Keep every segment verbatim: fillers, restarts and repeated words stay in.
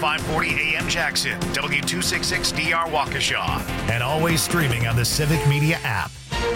five forty A M Jackson, W two sixty-six D R Waukesha, and always streaming on the Civic Media app.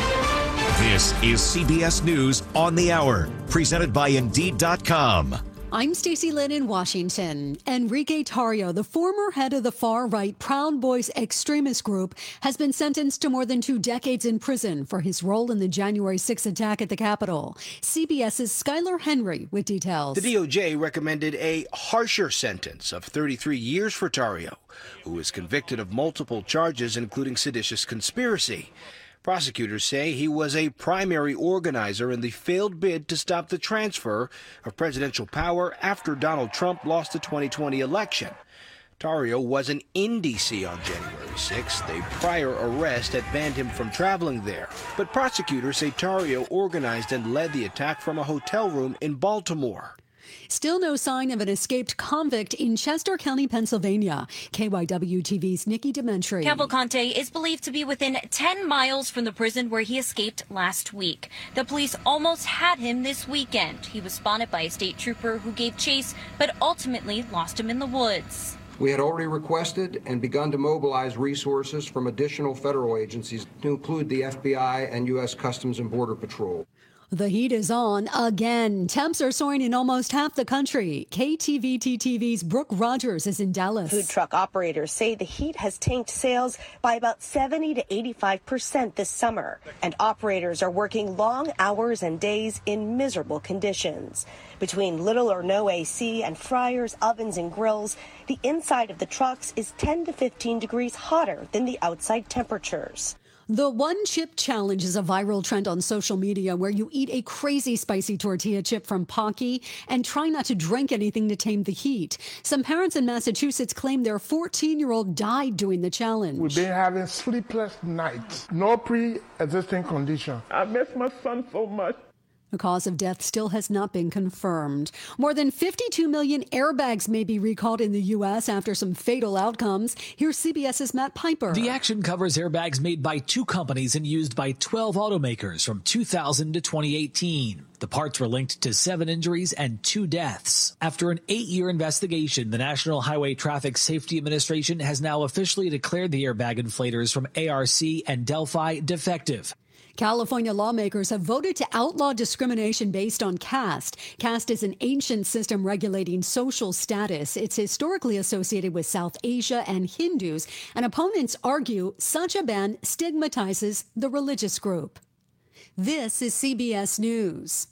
This is C B S News on the Hour, presented by Indeed dot com. I'm Stacey Lynn in Washington. Enrique Tarrio, the former head of the far-right Proud Boys extremist group, has been sentenced to more than two decades in prison for his role in the January sixth attack at the Capitol. CBS's Skylar Henry with details. The D O J recommended a harsher sentence of thirty-three years for Tarrio, who was convicted of multiple charges, including seditious conspiracy. Prosecutors say he was a primary organizer in the failed bid to stop the transfer of presidential power after Donald Trump lost the twenty twenty election. Tarrio wasn't in D C on January sixth. A prior arrest had banned him from traveling there. But prosecutors say Tarrio organized and led the attack from a hotel room in Baltimore. Still no sign of an escaped convict in Chester County, Pennsylvania. K Y W T V's Nikki Dementri. Cavalcante is believed to be within ten miles from the prison where he escaped last week. The police almost had him this weekend. He was spotted by a state trooper who gave chase, but ultimately lost him in the woods. We had already requested and begun to mobilize resources from additional federal agencies to include the F B I and U S Customs and Border Patrol. The heat is on again. Temps are soaring in almost half the country. K T V T T V's Brooke Rogers is in Dallas. Food truck operators say the heat has tanked sales by about seventy to eighty-five percent this summer. And operators are working long hours and days in miserable conditions. Between little or no A C and fryers, ovens, and grills, the inside of the trucks is ten to fifteen degrees hotter than the outside temperatures. The One Chip Challenge is a viral trend on social media where you eat a crazy spicy tortilla chip from Pocky and try not to drink anything to tame the heat. Some parents in Massachusetts claim their fourteen-year-old died doing the challenge. We've been having sleepless nights, no pre-existing condition. I miss my son so much. The cause of death still has not been confirmed. More than fifty-two million airbags may be recalled in the U S after some fatal outcomes. Here's CBS's Matt Piper. The action covers airbags made by two companies and used by twelve automakers from two thousand to twenty eighteen. The parts were linked to seven injuries and two deaths. After an eight-year investigation, the National Highway Traffic Safety Administration has now officially declared the airbag inflators from A R C and Delphi defective. California lawmakers have voted to outlaw discrimination based on caste. Caste is an ancient system regulating social status. It's historically associated with South Asia and Hindus, and opponents argue such a ban stigmatizes the religious group. This is C B S News.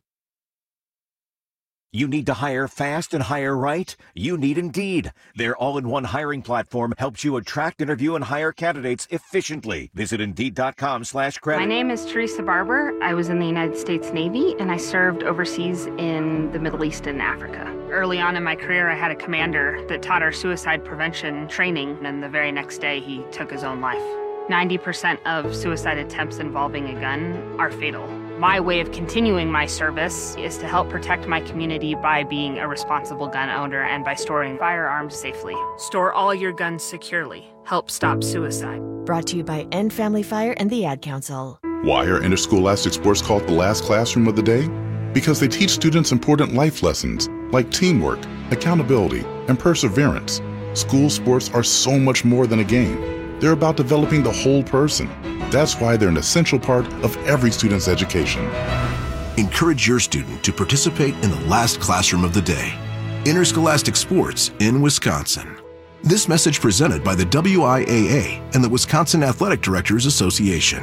You need to hire fast and hire right? You need Indeed. Their all-in-one hiring platform helps you attract, interview, and hire candidates efficiently. Visit Indeed.com slash credit. My name is Teresa Barber. I was in the United States Navy, and I served overseas in the Middle East and Africa. Early on in my career, I had a commander that taught our suicide prevention training, and the very next day, he took his own life. ninety percent of suicide attempts involving a gun are fatal. My way of continuing my service is to help protect my community by being a responsible gun owner and by storing firearms safely. Store all your guns securely. Help stop suicide. Brought to you by End Family Fire and the Ad Council. Why are interscholastic sports called the last classroom of the day? Because they teach students important life lessons like teamwork, accountability, and perseverance. School sports are so much more than a game. They're about developing the whole person. That's why they're an essential part of every student's education. Encourage your student to participate in the last classroom of the day. Interscholastic sports in Wisconsin. This message presented by the W I A A and the Wisconsin Athletic Directors Association.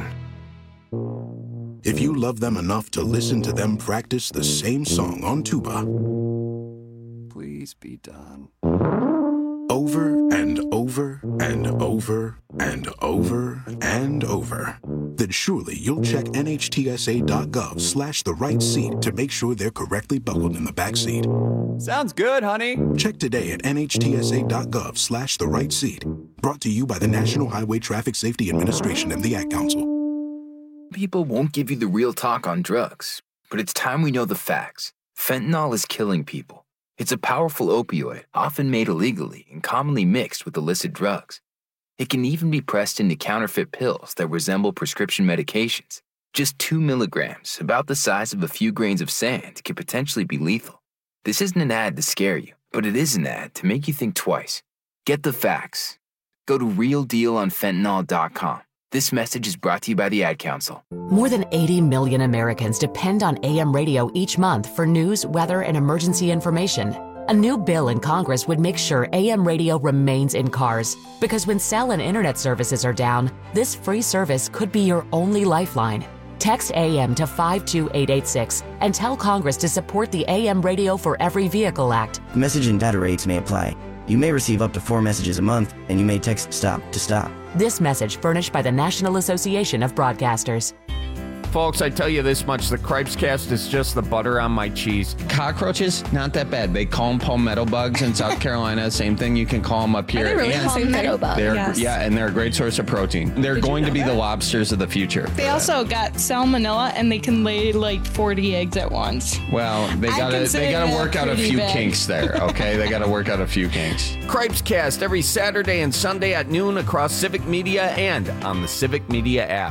If you love them enough to listen to them practice the same song on tuba, please be done. Over and over and over and over and over, then surely you'll check N H T S A dot gov slash the right seat to make sure they're correctly buckled in the back seat. Sounds good, honey. Check today at N H T S A dot gov slash the right seat. Brought to you by the National Highway Traffic Safety Administration and the Ad Council. People won't give you the real talk on drugs, but it's time we know the facts. Fentanyl is killing people. It's a powerful opioid, often made illegally and commonly mixed with illicit drugs. It can even be pressed into counterfeit pills that resemble prescription medications. Just two milligrams, about the size of a few grains of sand, can potentially be lethal. This isn't an ad to scare you, But it is an ad to make you think twice. Get the facts. Go to real deal on fentanyl dot com. This message is brought to you by the Ad Council. More than eighty million Americans depend on A M radio each month for news, weather, and emergency information. A new bill in Congress would make sure A M radio remains in cars. Because when cell and internet services are down, this free service could be your only lifeline. Text A M to five two eight eight six and tell Congress to support the A M Radio for Every Vehicle Act. Message and data rates may apply. You may receive up to four messages a month, and you may text STOP to stop. This message furnished by the National Association of Broadcasters. Folks, I tell you this much, the Cripescast is just the butter on my cheese. Cockroaches, not that bad. They call them palmetto bugs in South Carolina. Same thing you can call them up here. Are they really and palmetto bugs? Yes. Yeah, and they're a great source of protein. They're Did going you know to be that? the lobsters of the future. They also got salmonella, and they can lay like forty eggs at once. Well, they I gotta consider they gotta that work out a pretty few big. kinks there. Okay, they gotta work out a few kinks. Cripescast every Saturday and Sunday at noon across Civic Media and on the Civic Media app.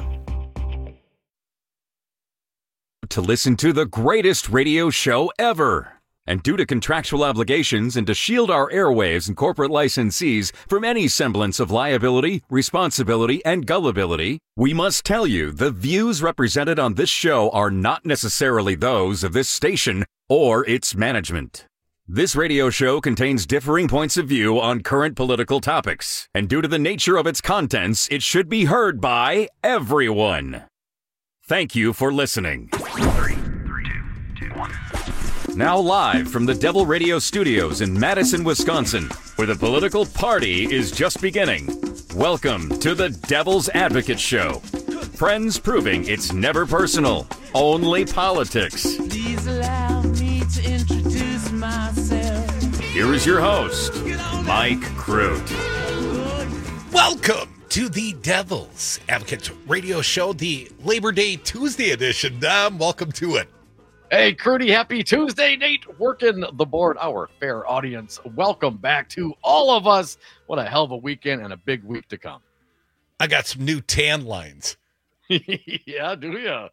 To listen to the greatest radio show ever. And due to contractual obligations and to shield our airwaves and corporate licensees from any semblance of liability, responsibility, and gullibility, we must tell you the views represented on this show are not necessarily those of this station or its management. This radio show contains differing points of view on current political topics, and due to the nature of its contents, it should be heard by everyone. Thank you for listening. Three, three, two, two, one. Now live from the Devil Radio Studios in Madison, Wisconsin, where the political party is just beginning. Welcome to the Devil's Advocate Show. Friends proving it's never personal, only politics. Please allow me to introduce myself. Here is your host, Mike Crute. Welcome to the Devil's Advocate Radio Show, the Labor Day Tuesday edition. Dom, welcome to it. Hey, Crudy, happy Tuesday, Nate. Working the board, our fair audience. Welcome back to all of us. What a hell of a weekend and a big week to come. I got some new tan lines. Yeah, do ya?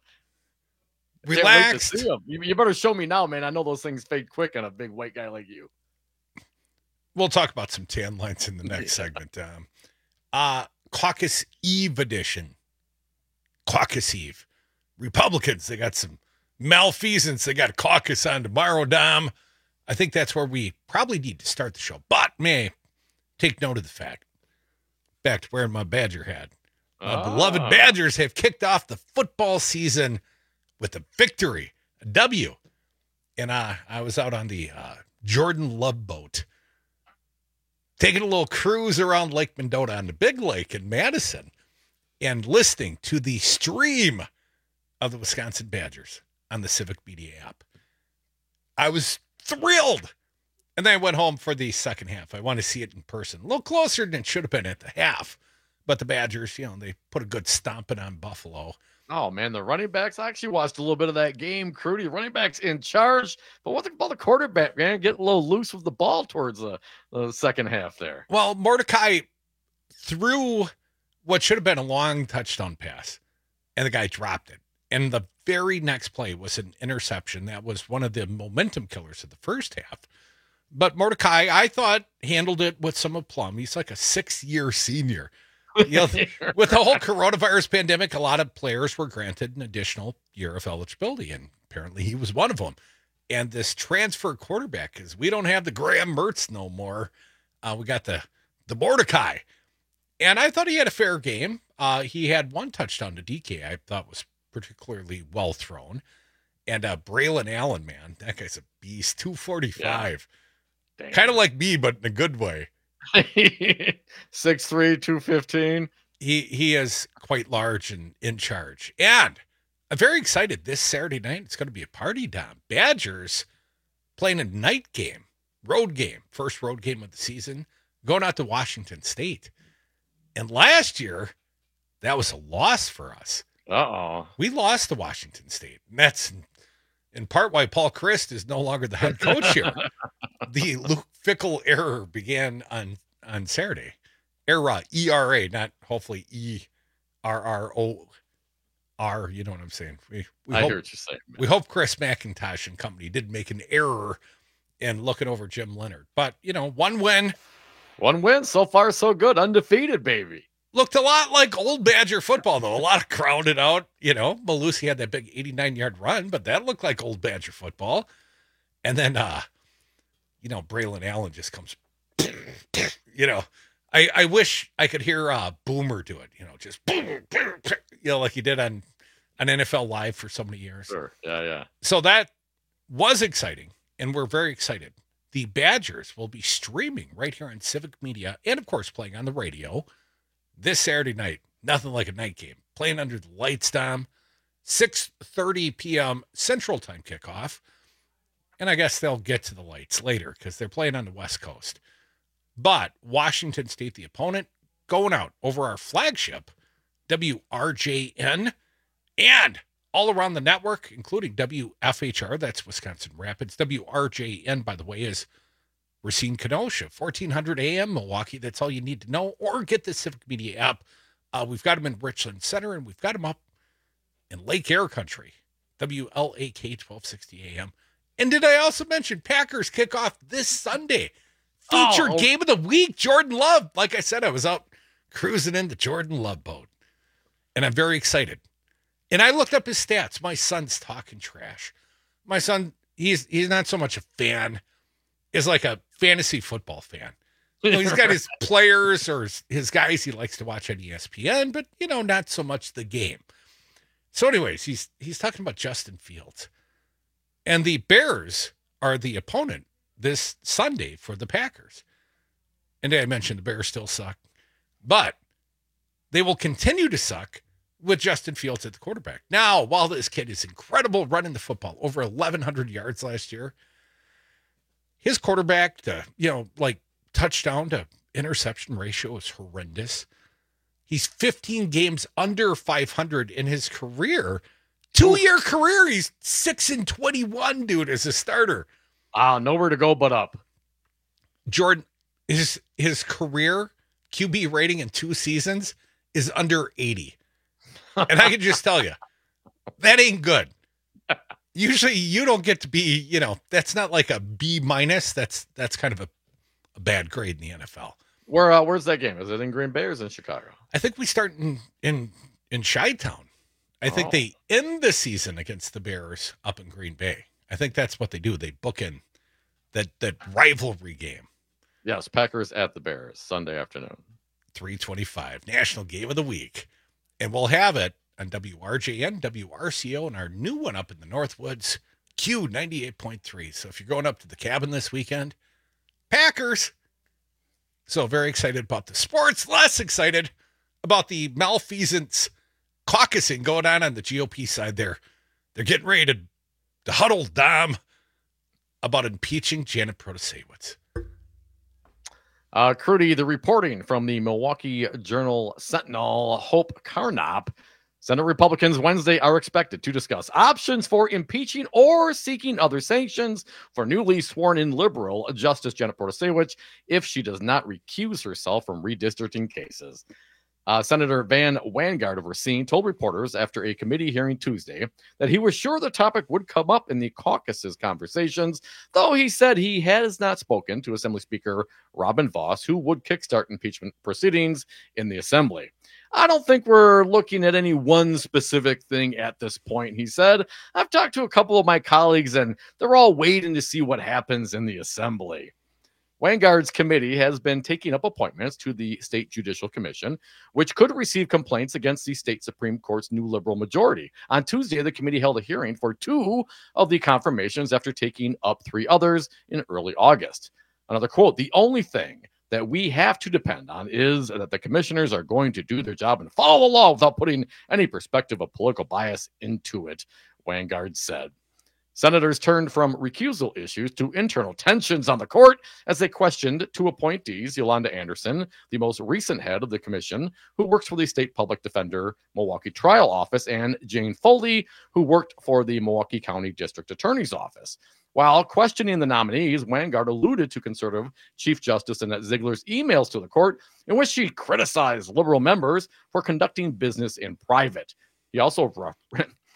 Relaxed. You. you better show me now, man. I know those things fade quick on a big white guy like you. We'll talk about some tan lines in the next yeah. segment. Um, uh, Caucus Eve edition. Caucus Eve. Republicans, they got some malfeasance. They got a caucus on tomorrow, Dom. I think that's where we probably need to start the show. But may take note of the fact. Back to wearing my Badger hat. My oh. beloved Badgers have kicked off the football season with a victory, a W. And uh, I was out on the uh, Jordan Love boat, taking a little cruise around Lake Mendota on the Big Lake in Madison and listening to the stream of the Wisconsin Badgers on the Civic Media app. I was thrilled. And then I went home for the second half. I want to see it in person. A little closer than it should have been at the half. But the Badgers, you know, they put a good stomping on Buffalo. Oh, man, the running backs, I actually watched a little bit of that game. Crudy, running backs in charge. But what about the quarterback, man? Getting a little loose with the ball towards the, the second half there. Well, Mordecai threw what should have been a long touchdown pass, and the guy dropped it. And the very next play was an interception. That was one of the momentum killers of the first half. But Mordecai, I thought, handled it with some aplomb. He's like a six-year senior. You know, with the whole coronavirus pandemic, a lot of players were granted an additional year of eligibility, and apparently he was one of them. And this transfer quarterback, because we don't have the Graham Mertz no more. Uh, we got the, the Mordecai. And I thought he had a fair game. Uh, he had one touchdown to D K I thought was particularly well thrown. And uh, Braylon Allen, man, that guy's a beast. two forty-five. Yeah. Kind of like me, but in a good way. six three, two fifteen. He he is quite large and in charge. And I'm very excited. This Saturday night, it's going to be a party, Dom. Badgers playing a night game, road game, first road game of the season, going out to Washington State. And last year, that was a loss for us. Uh-oh. We lost to Washington State. And that's in part why Paul Christ is no longer the head coach here. The Luke Fickell error began on, on Saturday. Era, E R A, not hopefully E R R O R. You know what I'm saying? We, we I hope, hear what you're saying. Man. We hope Chris McIntosh and company did make an error and looking over Jim Leonard. But, you know, one win. One win. So far, so good. Undefeated, baby. Looked a lot like old Badger football, though. A lot of crowded out. You know, Malusi had that big eighty-nine-yard run, but that looked like old Badger football. And then, uh, you know, Braylon Allen just comes, you know, I, I wish I could hear uh, Boomer do it, you know, just, you know, like he did on, on N F L Live for so many years. Sure. Yeah, yeah. So that was exciting, and we're very excited. The Badgers will be streaming right here on Civic Media and, of course, playing on the radio this Saturday night. Nothing like a night game. Playing under the lights, Dom. six thirty p.m. Central Time kickoff. And I guess they'll get to the lights later because they're playing on the West Coast. But Washington State, the opponent, going out over our flagship, W R J N, and all around the network, including W F H R, that's Wisconsin Rapids. W R J N, by the way, is Racine Kenosha, fourteen hundred A M Milwaukee. That's all you need to know. Or get the Civic Media app. Uh, we've got them in Richland Center, and we've got them up in Lake Air Country, W L A K, twelve sixty A M. And did I also mention Packers kickoff this Sunday? Featured Oh. game of the week, Jordan Love. Like I said, I was out cruising in the Jordan Love boat, and I'm very excited. And I looked up his stats. My son's talking trash. My son, he's he's not so much a fan, is like a fantasy football fan. You know, he's got his players or his, his guys he likes to watch on E S P N, but, you know, not so much the game. So anyways, he's he's talking about Justin Fields. And the Bears are the opponent this Sunday for the Packers. And I mentioned the Bears still suck, but they will continue to suck with Justin Fields at the quarterback. Now, while this kid is incredible running the football, over eleven hundred yards last year, his quarterback to, you know, like touchdown to interception ratio is horrendous. He's fifteen games under five hundred in his career. Two-year career, he's six and twenty-one, dude, as a starter. Ah, uh, nowhere to go but up. Jordan, his his career Q B rating in two seasons is under eighty. And I can just tell you, that ain't good. Usually you don't get to be, you know, that's not like a B minus. That's that's kind of a, a bad grade in the N F L. Where uh, where's that game? Is it in Green Bay or is it in Chicago? I think we start in in, in Chi-Town. I think Oh. they end the season against the Bears up in Green Bay. I think that's what they do. They book in that that rivalry game. Yes, Packers at the Bears, Sunday afternoon. three twenty-five, National Game of the Week. And we'll have it on W R J N, W R C O, and our new one up in the Northwoods, Q ninety-eight point three. So if you're going up to the cabin this weekend, Packers. So very excited about the sports, less excited about the malfeasance caucusing going on on the G O P side there. They're getting ready to, to huddle, Dom, about impeaching Janet Protasewicz. Uh, Crudy, the reporting from the Milwaukee Journal Sentinel, Hope Carnop. Senate Republicans Wednesday are expected to discuss options for impeaching or seeking other sanctions for newly sworn-in liberal Justice Janet Protasewicz if she does not recuse herself from redistricting cases. Uh, Senator Van Wangard of Racine told reporters after a committee hearing Tuesday that he was sure the topic would come up in the caucus's conversations, though he said he has not spoken to Assembly Speaker Robin Vos, who would kickstart impeachment proceedings in the Assembly. I don't think we're looking at any one specific thing at this point, he said. I've talked to a couple of my colleagues, and they're all waiting to see what happens in the Assembly. Wangard's committee has been taking up appointments to the State Judicial Commission, which could receive complaints against the state Supreme Court's new liberal majority. On Tuesday, the committee held a hearing for two of the confirmations after taking up three others in early August. Another quote, "The only thing that we have to depend on is that the commissioners are going to do their job and follow the law without putting any perspective of political bias into it," Wangard said. Senators turned from recusal issues to internal tensions on the court as they questioned two appointees, Yolanda Anderson, the most recent head of the commission, who works for the State Public Defender Milwaukee Trial Office, and Jane Foley, who worked for the Milwaukee County District Attorney's Office. While questioning the nominees, Wangard alluded to conservative Chief Justice Annette Ziegler's emails to the court in which she criticized liberal members for conducting business in private. He also re-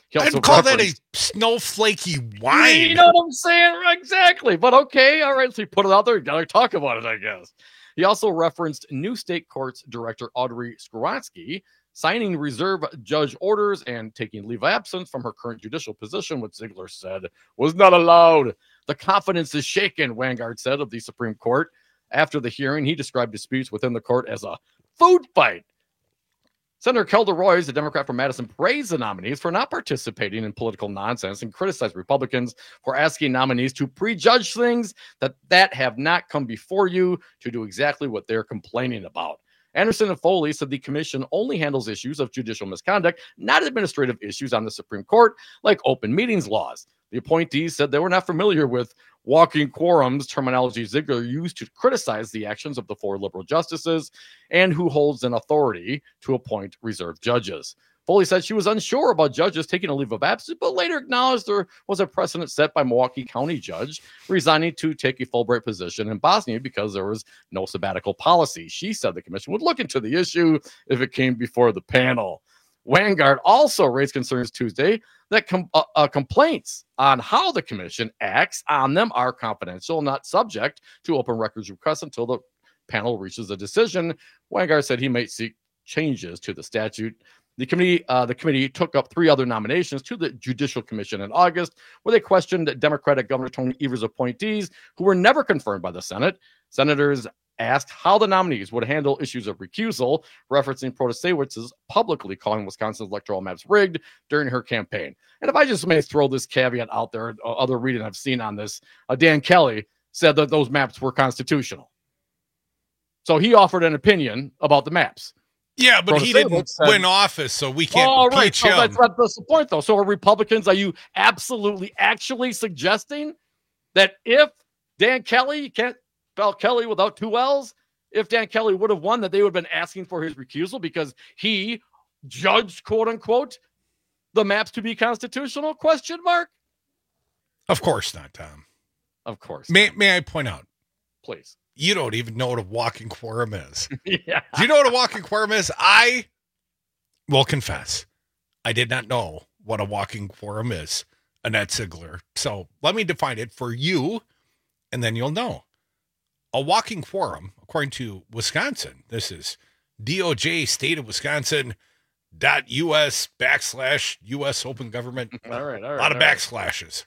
He also I'd call referenced- that a snowflakey wine. You know what I'm saying? Exactly. But okay, all right. So you put it out there. You got to talk about it, I guess. He also referenced new state courts director Audrey Skowronski signing reserve judge orders and taking leave of absence from her current judicial position, which Ziegler said was not allowed. The confidence is shaken, Wangard said of the Supreme Court. After the hearing, he described disputes within the court as a food fight. Senator Kelda Roys, the Democrat from Madison, praised the nominees for not participating in political nonsense and criticized Republicans for asking nominees to prejudge things that, that have not come before you to do exactly what they're complaining about. Anderson and Foley said the commission only handles issues of judicial misconduct, not administrative issues on the Supreme Court, like open meetings laws. The appointees said they were not familiar with walking quorums, terminology Ziegler used to criticize the actions of the four liberal justices, and who holds an authority to appoint reserve judges. Foley said she was unsure about judges taking a leave of absence, but later acknowledged there was a precedent set by Milwaukee County judge resigning to take a Fulbright position in Bosnia because there was no sabbatical policy. She said the commission would look into the issue if it came before the panel. Wangard also raised concerns Tuesday that com- uh, uh, complaints on how the commission acts on them are confidential, not subject to open records requests until the panel reaches a decision. Wangard said he might seek changes to the statute. The committee, uh, the committee took up three other nominations to the Judicial Commission in August, where they questioned Democratic Governor Tony Evers' appointees, who were never confirmed by the Senate. Senators asked how the nominees would handle issues of recusal, referencing Protasewicz's publicly calling Wisconsin's electoral maps rigged during her campaign. And if I just may throw this caveat out there, uh, other reading I've seen on this, uh, Dan Kelly said that those maps were constitutional. So he offered an opinion about the maps. Yeah, but he didn't said, win office, so we can't oh, right. impeach So him. that's, that's the point, though. So are Republicans, are you absolutely, actually suggesting that if Dan Kelly, you can't spell Kelly without two L's, if Dan Kelly would have won, that they would have been asking for his recusal because he judged, quote unquote, the maps to be constitutional? Question mark. Of course not, Tom. Of course. May May I point out, please? You don't even know what a walking quorum is. Yeah. Do you know what a walking quorum is? I will confess, I did not know what a walking quorum is, Annette Ziegler. So let me define it for you, and then you'll know. A walking quorum, according to Wisconsin, this is D O J state of Wisconsin dot us backslash U S open government. All right, all right. A lot of all right. backslashes.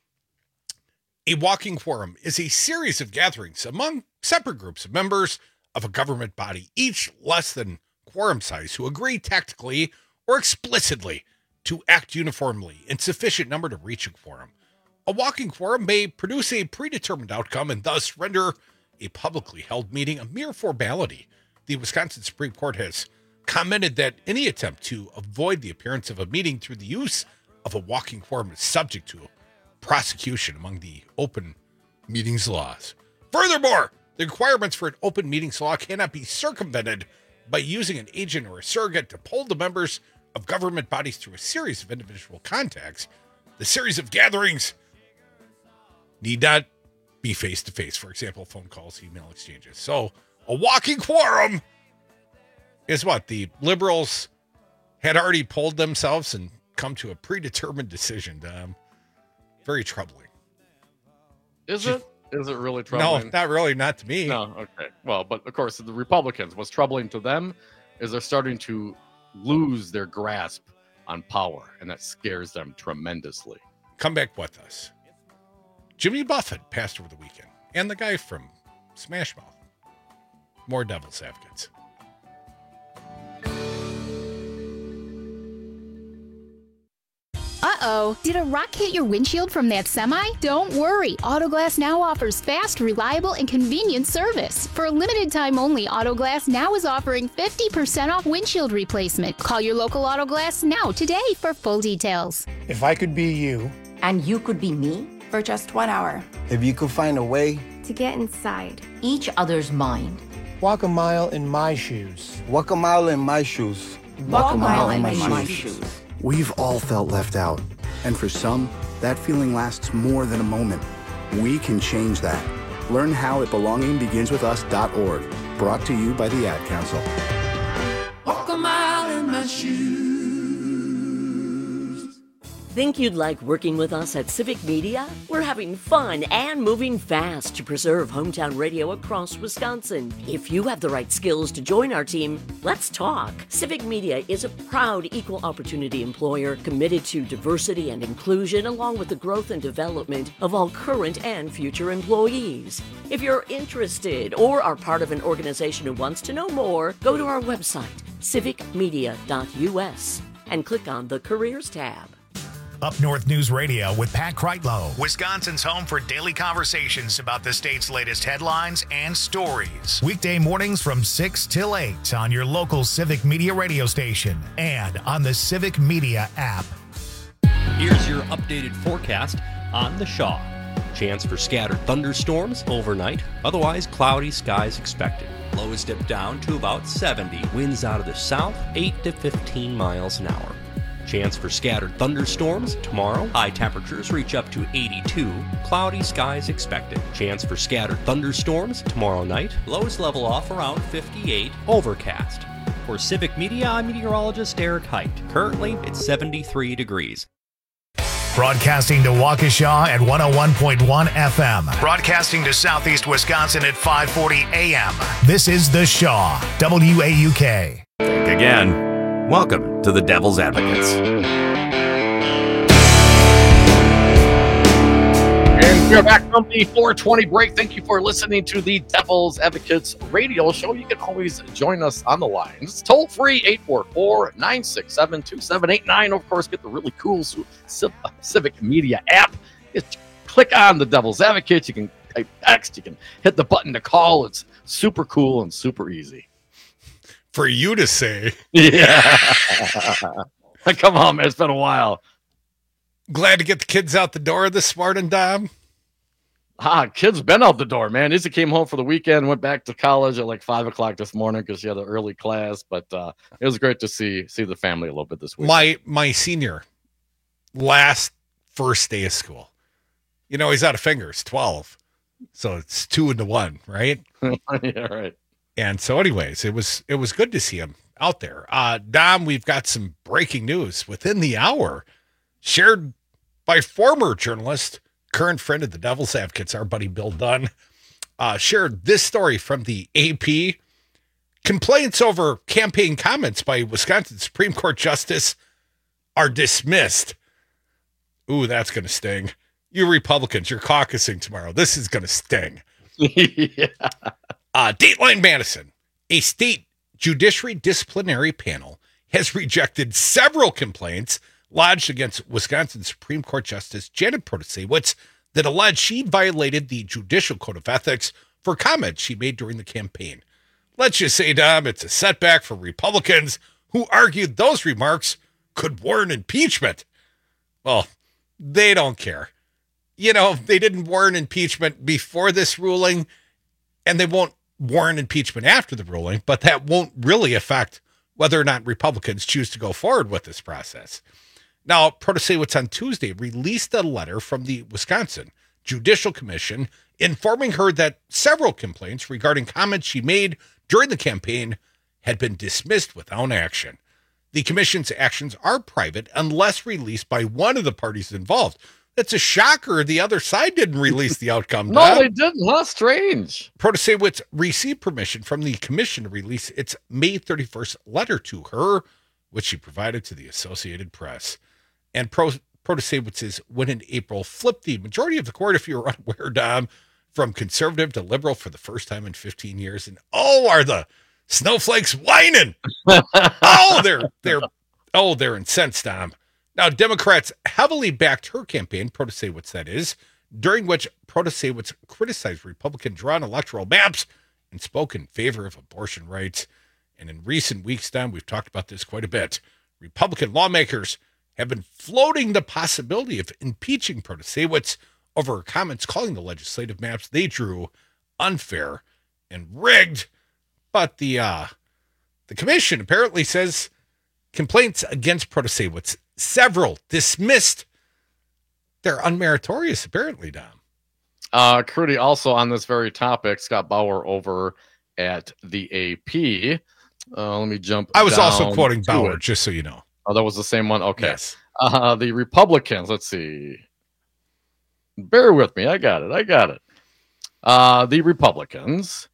A walking quorum is a series of gatherings among separate groups of members of a government body, each less than quorum size, who agree tactically or explicitly to act uniformly in sufficient number to reach a quorum. A walking quorum may produce a predetermined outcome and thus render a publicly held meeting a mere formality. The Wisconsin Supreme Court has commented that any attempt to avoid the appearance of a meeting through the use of a walking quorum is subject to prosecution among the open meetings laws. Furthermore, the requirements for an open meetings law cannot be circumvented by using an agent or a surrogate to poll the members of government bodies through a series of individual contacts. The series of gatherings need not be face-to-face, for example, phone calls, email exchanges. So a walking quorum is what? The liberals had already polled themselves and come to a predetermined decision. Um, very troubling. Is it? Is it really troubling? No, not really. Not to me. No, okay. Well, but of course, the Republicans, what's troubling to them is they're starting to lose their grasp on power, and that scares them tremendously. Come back with us. Jimmy Buffett passed over the weekend, and the guy from Smash Mouth. More Devil's Advocates. Uh-oh, did a rock hit your windshield from that semi? Don't worry, Autoglass Now offers fast, reliable, and convenient service. For a limited time only, Autoglass Now is offering fifty percent off windshield replacement. Call your local Autoglass Now today for full details. If I could be you. And you could be me for just one hour. If you could find a way to get inside each other's mind. Walk a mile in my shoes. Walk a mile in my shoes. Walk, Walk a mile, mile in my, my, my shoes. shoes. We've all felt left out, and for some, that feeling lasts more than a moment. We can change that. Learn how at belonging begins with us dot org. Brought to you by the Ad Council. Walk a mile in my shoes. Think you'd like working with us at Civic Media? We're having fun and moving fast to preserve hometown radio across Wisconsin. If you have the right skills to join our team, let's talk. Civic Media is a proud equal opportunity employer committed to diversity and inclusion, along with the growth and development of all current and future employees. If you're interested or are part of an organization who wants to know more, go to our website, civic media dot u s, and click on the Careers tab. Up North News Radio with Pat Kreitlow, Wisconsin's home for daily conversations about the state's latest headlines and stories. Weekday mornings from six till eight on your local Civic Media radio station and on the Civic Media app. Here's your updated forecast on the Shaw. Chance for scattered thunderstorms overnight, otherwise cloudy skies expected. Lows dip down to about seventy. Winds out of the south, eight to fifteen miles an hour. Chance for scattered thunderstorms tomorrow. High temperatures reach up to eighty-two. Cloudy skies expected. Chance for scattered thunderstorms tomorrow night. Lows level off around fifty-eight. Overcast. For Civic Media, I'm meteorologist Eric Height. Currently, it's seventy-three degrees. Broadcasting to Waukesha at one oh one point one F M. Broadcasting to Southeast Wisconsin at five forty A M. This is The Shaw, W A U K. Again. Welcome to the Devil's Advocates. And we're back from the four twenty break. Thank you for listening to the Devil's Advocates radio show. You can always join us on the line. It's toll free, eight four four, nine six seven, two seven eight nine. Of course, get the really cool Civic Media app. Just click on the Devil's Advocates. You can type text. You can hit the button to call. It's super cool and super easy. For you to say. Yeah. Come on, man. It's been a while. Glad to get the kids out the door this morning, Dom. Ah, kids been out the door, man. Izzy came home for the weekend, went back to college at like five o'clock this morning because she had an early class. But uh, it was great to see see the family a little bit this week. My my senior, last first day of school. You know, he's out of fingers, twelve. So it's two into one, right? Yeah, right. And so anyways, it was it was good to see him out there. Uh, Dom, we've got some breaking news within the hour shared by former journalist, current friend of the Devil's Advocates, our buddy Bill Dunn, uh, shared this story from the A P. Complaints over campaign comments by Wisconsin Supreme Court Justice are dismissed. Ooh, that's going to sting. You Republicans, you're caucusing tomorrow. This is going to sting. Yeah. Uh, Dateline Madison, a state judiciary disciplinary panel, has rejected several complaints lodged against Wisconsin Supreme Court Justice Janet Protasiewicz that allege she violated the Judicial Code of Ethics for comments she made during the campaign. Let's just say, Dom, it's a setback for Republicans who argued those remarks could warrant impeachment. Well, they don't care. You know, they didn't warrant impeachment before this ruling, and they won't warrant impeachment after the ruling, but that won't really affect whether or not Republicans choose to go forward with this process. Now, Protasiewicz on Tuesday released a letter from the Wisconsin Judicial Commission informing her that several complaints regarding comments she made during the campaign had been dismissed without action. The commission's actions are private unless released by one of the parties involved. That's a shocker. The other side didn't release the outcome. No, Dom. They didn't. How strange. Protasiewicz received permission from the commission to release its May thirty-first letter to her, which she provided to the Associated Press. And Pro- Protasiewicz's win in April flipped the majority of the court, if you're unaware, Dom, from conservative to liberal for the first time in fifteen years. And oh, are the snowflakes whining? oh, they're they're oh, they're incensed, Dom. Now, Democrats heavily backed her campaign, Protasiewicz that is, during which Protasiewicz criticized Republican drawn electoral maps and spoke in favor of abortion rights. And in recent weeks, Don, we've talked about this quite a bit. Republican lawmakers have been floating the possibility of impeaching Protasiewicz over her comments calling the legislative maps they drew unfair and rigged. But the uh, the commission apparently says complaints against Protasiewicz, several dismissed. They're unmeritorious, apparently, Dom. Uh, Crudy, also on this very topic, Scott Bauer over at the A P. Uh, let me jump. I was down also quoting to Bauer, it. just so you know. Oh, that was the same one? Okay. Yes. Uh, the Republicans, let's see. Bear with me. I got it. I got it. Uh, the Republicans,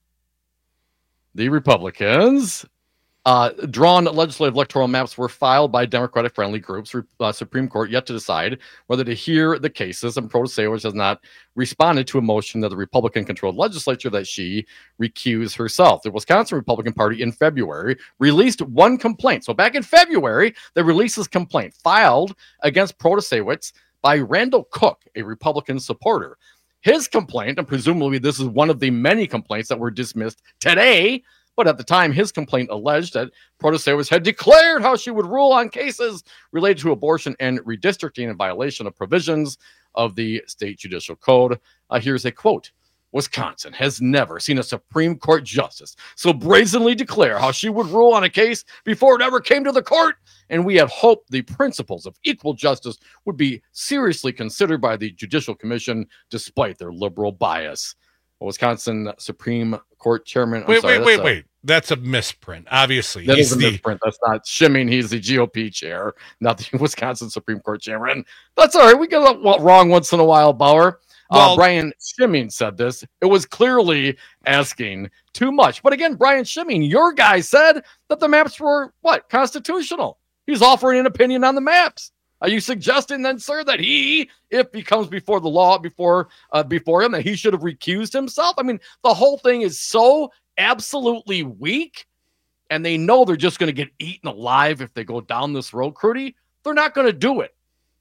the Republicans, uh, drawn legislative electoral maps were filed by Democratic-friendly groups. Uh, Supreme Court yet to decide whether to hear the cases, and Protasevich has not responded to a motion that the Republican-controlled legislature that she recuse herself. The Wisconsin Republican Party in February released one complaint. So back in February, they released this complaint filed against Protasevich by Randall Cook, a Republican supporter. His complaint, and presumably this is one of the many complaints that were dismissed today, but at the time, his complaint alleged that Protasevich had declared how she would rule on cases related to abortion and redistricting in violation of provisions of the state judicial code. Uh, here's a quote. Wisconsin has never seen a Supreme Court justice so brazenly declare how she would rule on a case before it ever came to the court, and we had hoped the principles of equal justice would be seriously considered by the Judicial Commission despite their liberal bias. A Wisconsin Supreme Court chairman. I'm wait, sorry, wait, wait, a, wait. That's a misprint, obviously. That He's is a the, misprint. That's not Shimming. He's the G O P chair, not the Wisconsin Supreme Court chairman. That's all right. We get it wrong once in a while, Bauer. Well, uh, Brian Shimming said this. It was clearly asking too much. But again, Brian Shimming, your guy said that the maps were, what, constitutional. He's offering an opinion on the maps. Are you suggesting then, sir, that he, if he comes before the law before uh, before him, that he should have recused himself? I mean, the whole thing is so absolutely weak, and they know they're just going to get eaten alive if they go down this road, Crudy. They're not going to do it.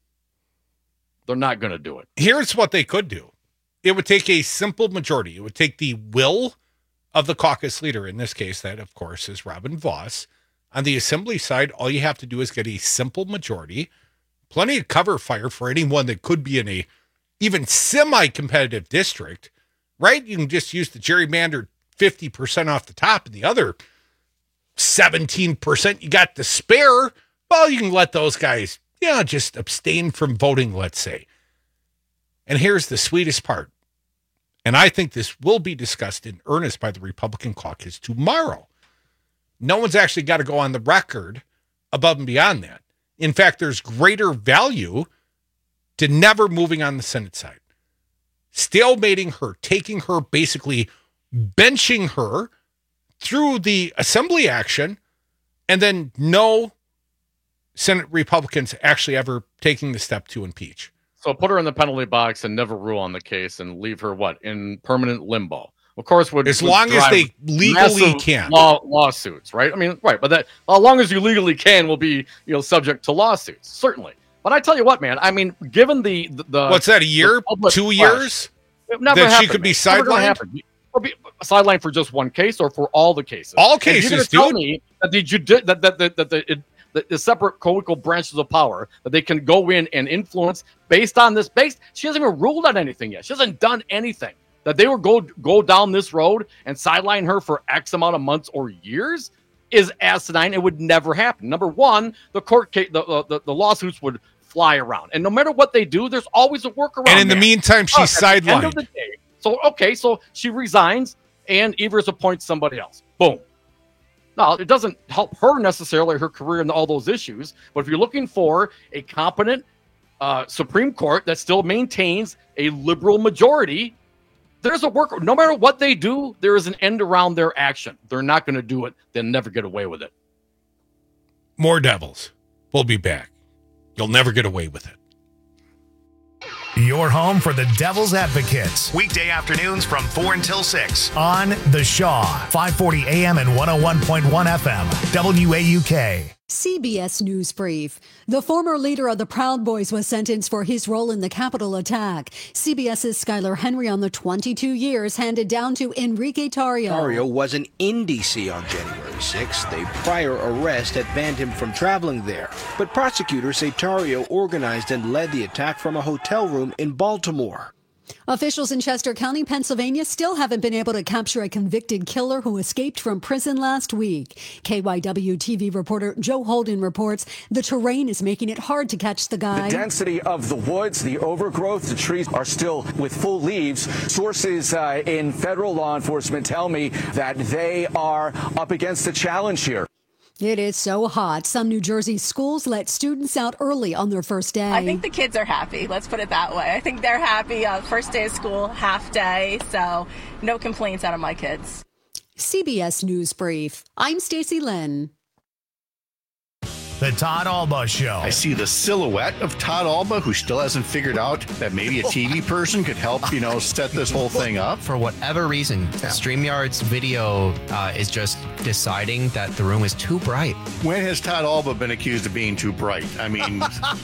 They're not going to do it. Here's what they could do. It would take a simple majority. It would take the will of the caucus leader. In this case, that, of course, is Robin Vos. On the assembly side, all you have to do is get a simple majority. Plenty of cover fire for anyone that could be in a even semi-competitive district, right? You can just use the gerrymandered fifty percent off the top, and the other seventeen percent you got to spare. Well, you can let those guys, yeah, just abstain from voting, let's say. And here's the sweetest part. And I think this will be discussed in earnest by the Republican caucus tomorrow. No one's actually got to go on the record above and beyond that. In fact, there's greater value to never moving on the Senate side. Stalemating her, taking her, basically benching her through the assembly action, and then no Senate Republicans actually ever taking the step to impeach. So put her in the penalty box and never rule on the case and leave her, what, in permanent limbo? Of course, would as would long as they legally can law, lawsuits, right? I mean, right, but that as long as you legally can, will be you know subject to lawsuits, certainly. But I tell you what, man, I mean, given the the, the what's that a year, two years, it never that happened, she could be man. sidelined, or be sidelined for just one case, or for all the cases, all cases. Tell dude. me that the judi- that that that, that the, it, the the separate co-equal branches of power that they can go in and influence based on this. Based, she hasn't even ruled on anything yet. She hasn't done anything. That they would go go down this road and sideline her for X amount of months or years is asinine. It would never happen. Number one, the court case, the, the the lawsuits would fly around, and no matter what they do, there's always a workaround. And in there. the meantime, she's oh, at the end sidelined. of the day, so okay, so she resigns, and Evers appoints somebody else. Boom. Now, it doesn't help her necessarily, her career and all those issues, but if you're looking for a competent uh, Supreme Court that still maintains a liberal majority, there's a work. No matter what they do, there is an end around their action. They're not going to do it. They'll never get away with it. More Devils. We'll be back. You'll never get away with it. Your home for the Devil's Advocates. Weekday afternoons from four until six on The Shaw, five forty A M and one oh one point one F M, W A U K. C B S News Brief. The former leader of the Proud Boys was sentenced for his role in the Capitol attack. CBS's Skylar Henry on the twenty-two years handed down to Enrique Tarrio. Tarrio wasn't in D C on January sixth. A prior arrest had banned him from traveling there. But prosecutors say Tarrio organized and led the attack from a hotel room in Baltimore. Officials in Chester County, Pennsylvania still haven't been able to capture a convicted killer who escaped from prison last week. K Y W T V reporter Joe Holden reports the terrain is making it hard to catch the guy. The density of the woods, the overgrowth, the trees are still with full leaves. Sources uh, in federal law enforcement tell me that they are up against a challenge here. It is so hot. Some New Jersey schools let students out early on their first day. I think the kids are happy. Let's put it that way. I think they're happy. Uh, first day of school, half day. So no complaints out of my kids. C B S News Brief. I'm Stacey Lynn. The Todd Alba Show. I see the silhouette of Todd Alba, who still hasn't figured out that maybe a T V person could help, you know, set this whole thing up. For whatever reason, yeah. StreamYard's video uh, is just deciding that the room is too bright. When has Todd Alba been accused of being too bright? I mean,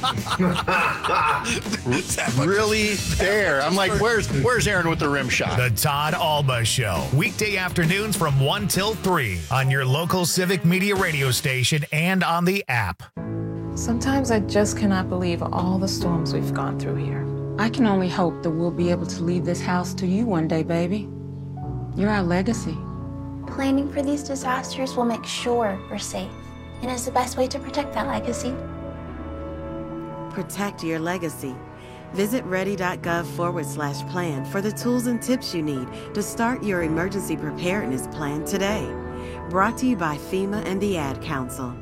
really there. I'm like, where's where's Aaron with the rim shot? The Todd Alba Show. Weekday afternoons from one till three on your local Civic Media radio station and on the app. Sometimes I just cannot believe all the storms we've gone through here. I can only hope that we'll be able to leave this house to you one day, baby. You're our legacy. Planning for these disasters will make sure we're safe, and is the best way to protect that legacy. Protect your legacy. Visit ready.gov forward slash plan for the tools and tips you need to start your emergency preparedness plan today. Brought to you by FEMA and the Ad Council.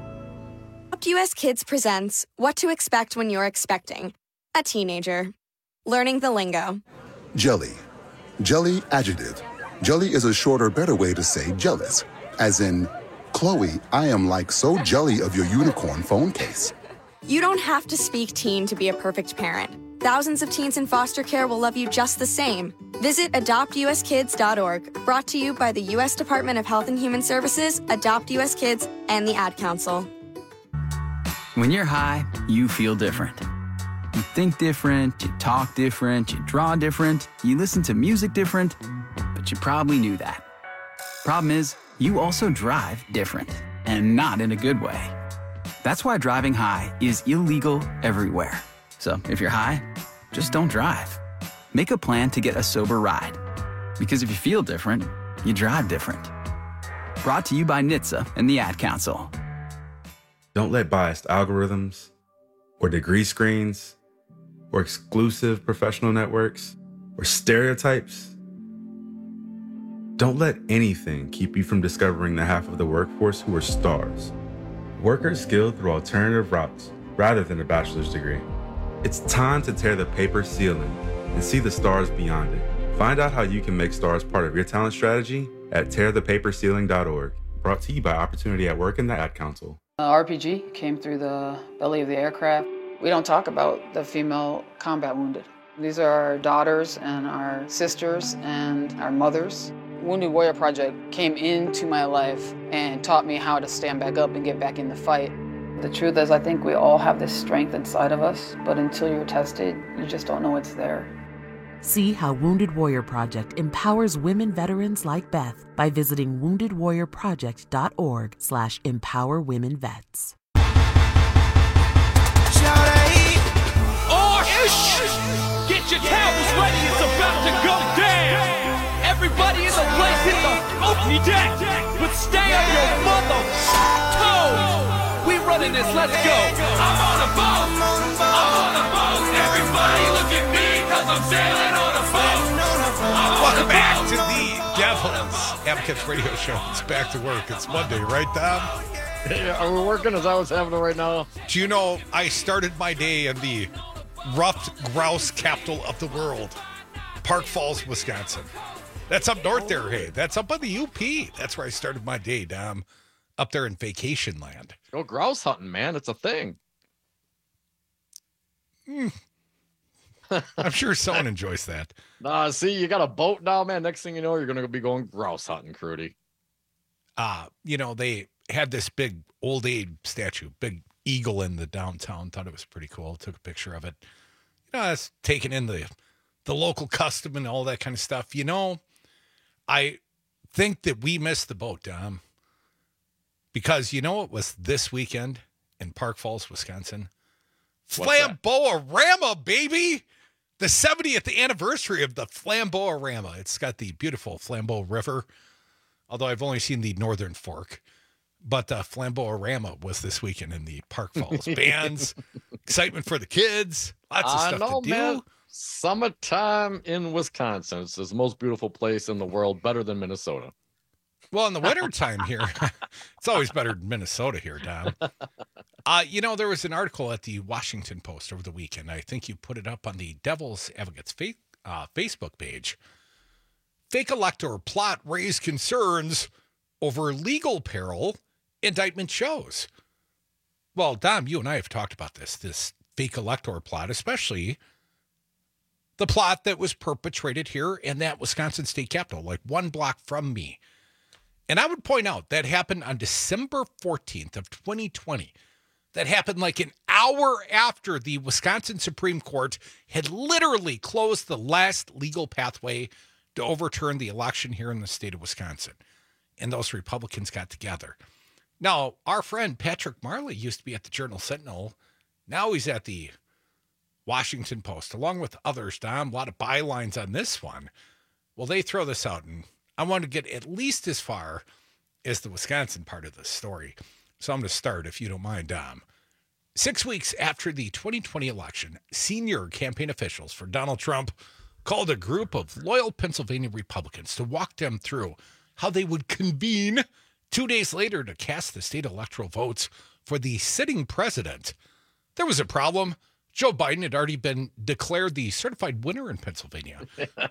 U S Kids presents What to Expect When You're Expecting a Teenager. Learning the lingo. Jelly. Jelly adjective. Jelly is a shorter, better way to say jealous. As in, Chloe, I am like so jelly of your unicorn phone case. You don't have to speak teen to be a perfect parent. Thousands of teens in foster care will love you just the same. Visit adopt u s kids dot org. Brought to you by the U S Department of Health and Human Services, Adopt U S Kids, and the Ad Council. When you're high, you feel different. You think different, you talk different, you draw different, you listen to music different, but you probably knew that. Problem is, you also drive different, and not in a good way. That's why driving high is illegal everywhere. So if you're high, just don't drive. Make a plan to get a sober ride. Because if you feel different, you drive different. Brought to you by N H T S A and the Ad Council. Don't let biased algorithms or degree screens or exclusive professional networks or stereotypes. Don't let anything keep you from discovering the half of the workforce who are stars. Workers skilled through alternative routes rather than a bachelor's degree. It's time to tear the paper ceiling and see the stars beyond it. Find out how you can make stars part of your talent strategy at tear the paper ceiling dot org. Brought to you by Opportunity at Work and the Ad Council. Uh, R P G came through the belly of the aircraft. We don't talk about the female combat wounded. These are our daughters and our sisters and our mothers. Wounded Warrior Project came into my life and taught me how to stand back up and get back in the fight. The truth is, I think we all have this strength inside of us, but until you're tested, you just don't know it's there. See how Wounded Warrior Project empowers women veterans like Beth by visiting wounded warrior project dot org slash empower women vets. Oh, shh! Get your towels ready, it's about to go down! Everybody in the place hit the okie deck, but stay on your mother toes! We running this, let's go! I'm on a boat! I'm on a boat! Everybody look at me, cause I'm sailing on a boat! Welcome back to the Devil's Advocates Radio Show. It's back to work. It's Monday, right, Tom? Yeah, are we working? Is that what's happening right now? Do you know, I started my day in the ruffed grouse capital of the world, Park Falls, Wisconsin. That's up north there, hey. That's up on the U P. That's where I started my day, Dom. Up there in vacation land. Go grouse hunting, man. It's a thing. Mm. I'm sure someone enjoys that. Nah, see, you got a boat now, man. Next thing you know, you're going to be going grouse hunting, Crudy. Uh, you know, they had this big old Abe statue, big eagle in the downtown. Thought it was pretty cool. Took a picture of it. You know, I was taking in the, the local custom and all that kind of stuff. You know, I think that we missed the boat, Dom. Because you know it was this weekend in Park Falls, Wisconsin? Flamboarama, baby! The seventieth anniversary of the Flamboarama. It's got the beautiful Flambeau River, although I've only seen the northern fork. But the Flamboarama was this weekend in the Park Falls. Bands, excitement for the kids, lots of I stuff know, to do. Man. Summertime in Wisconsin. It's the most beautiful place in the world, better than Minnesota. Well, in the wintertime here, it's always better than Minnesota here, Dom. Uh, you know, there was an article at the Washington Post over the weekend. I think you put it up on the Devil's Advocates fa- uh, Facebook page. Fake elector plot raised concerns over legal peril, indictment shows. Well, Dom, you and I have talked about this, this fake elector plot, especially the plot that was perpetrated here in that Wisconsin state capitol, like one block from me. And I would point out that happened on December fourteenth of twenty twenty. That happened like an hour after the Wisconsin Supreme Court had literally closed the last legal pathway to overturn the election here in the state of Wisconsin. And those Republicans got together. Now, our friend Patrick Marley used to be at the Journal Sentinel. Now he's at the Washington Post, along with others, Dom. A lot of bylines on this one. Well, they throw this out, and I want to get at least as far as the Wisconsin part of this story. So I'm going to start, if you don't mind, Dom. Six weeks after the twenty twenty election, senior campaign officials for Donald Trump called a group of loyal Pennsylvania Republicans to walk them through how they would convene two days later to cast the state electoral votes for the sitting president. There was a problem. Joe Biden had already been declared the certified winner in Pennsylvania.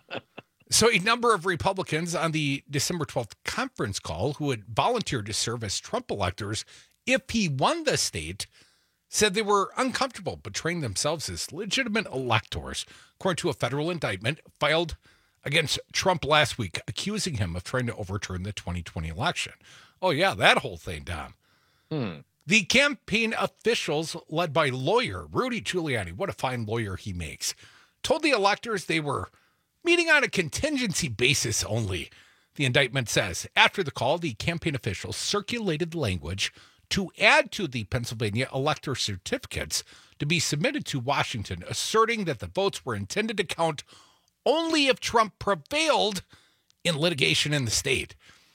So a number of Republicans on the December twelfth conference call who had volunteered to serve as Trump electors if he won the state said they were uncomfortable portraying themselves as legitimate electors, according to a federal indictment filed against Trump last week, accusing him of trying to overturn the twenty twenty election. Oh, yeah, that whole thing, Dom. Hmm. The campaign officials, led by lawyer Rudy Giuliani, what a fine lawyer he makes, told the electors they were meeting on a contingency basis only. The indictment says, after the call, the campaign officials circulated language to add to the Pennsylvania elector certificates to be submitted to Washington, asserting that the votes were intended to count only if Trump prevailed in litigation in the state.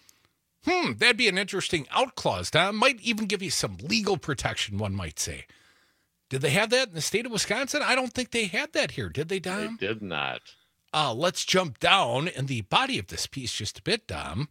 Hmm, that'd be an interesting out clause, Tom. Might even give you some legal protection, one might say. Did they have that in the state of Wisconsin? I don't think they had that here, did they, Dom? They did not. Uh, let's jump down in the body of this piece just a bit, Dom.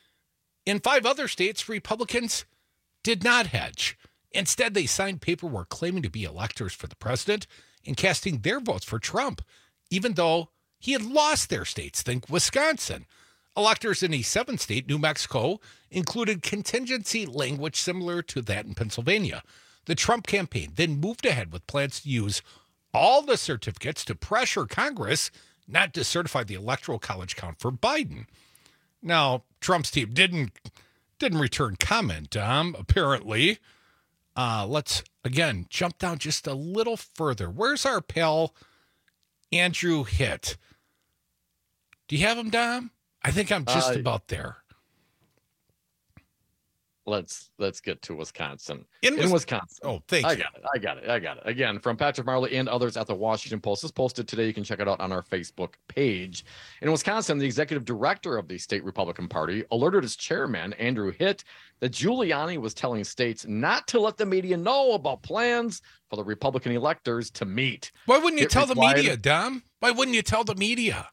In five other states, Republicans did not hedge. Instead, they signed paperwork claiming to be electors for the president and casting their votes for Trump, even though he had lost their states. Think Wisconsin. Electors in a seventh state, New Mexico, included contingency language similar to that in Pennsylvania. The Trump campaign then moved ahead with plans to use all the certificates to pressure Congress not to certify the Electoral College count for Biden. Now, Trump's team didn't didn't return comment, um, apparently. Uh, let's, again, jump down just a little further. Where's our pal Andrew Hitt? Do you have him, Dom? I think I'm just uh, about there. Let's let's get to Wisconsin. In, In Wisconsin. Oh, thank I you. got it. I got it. I got it. Again, from Patrick Marley and others at the Washington Post. This posted today. You can check it out on our Facebook page. In Wisconsin, the executive director of the state Republican Party alerted his chairman, Andrew Hitt, that Giuliani was telling states not to let the media know about plans for the Republican electors to meet. Why wouldn't you Hitt tell replied, the media, Dom? Why wouldn't you tell the media?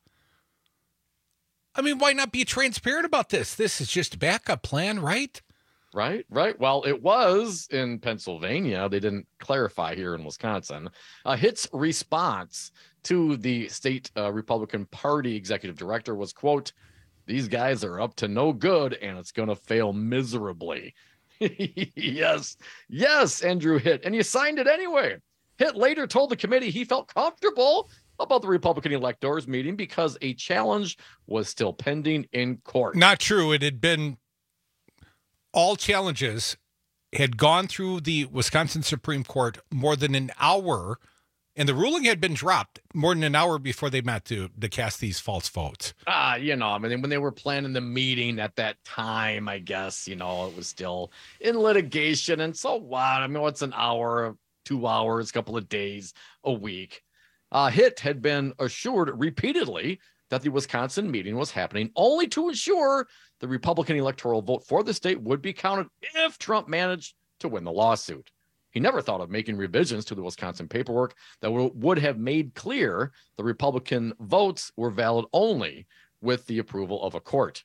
I mean, why not be transparent about this? This is just a backup plan, right? Right, right. Well, it was in Pennsylvania. They didn't clarify here in Wisconsin. Uh, Hitt's response to the state uh, Republican Party executive director was, quote, "These guys are up to no good and it's going to fail miserably." yes, yes, Andrew Hitt. And you signed it anyway. Hitt later told the committee he felt comfortable about the Republican electors meeting because a challenge was still pending in court. Not true. It had been all challenges had gone through the Wisconsin Supreme Court more than an hour, and the ruling had been dropped more than an hour before they met to, to cast these false votes. Ah, uh, you know, I mean, when they were planning the meeting at that time, I guess, you know, it was still in litigation. And so what? I mean, what's an hour, two hours, a couple of days, a week? Uh, Hitt had been assured repeatedly that the Wisconsin meeting was happening only to ensure the Republican electoral vote for the state would be counted if Trump managed to win the lawsuit. He never thought of making revisions to the Wisconsin paperwork that w- would have made clear the Republican votes were valid only with the approval of a court.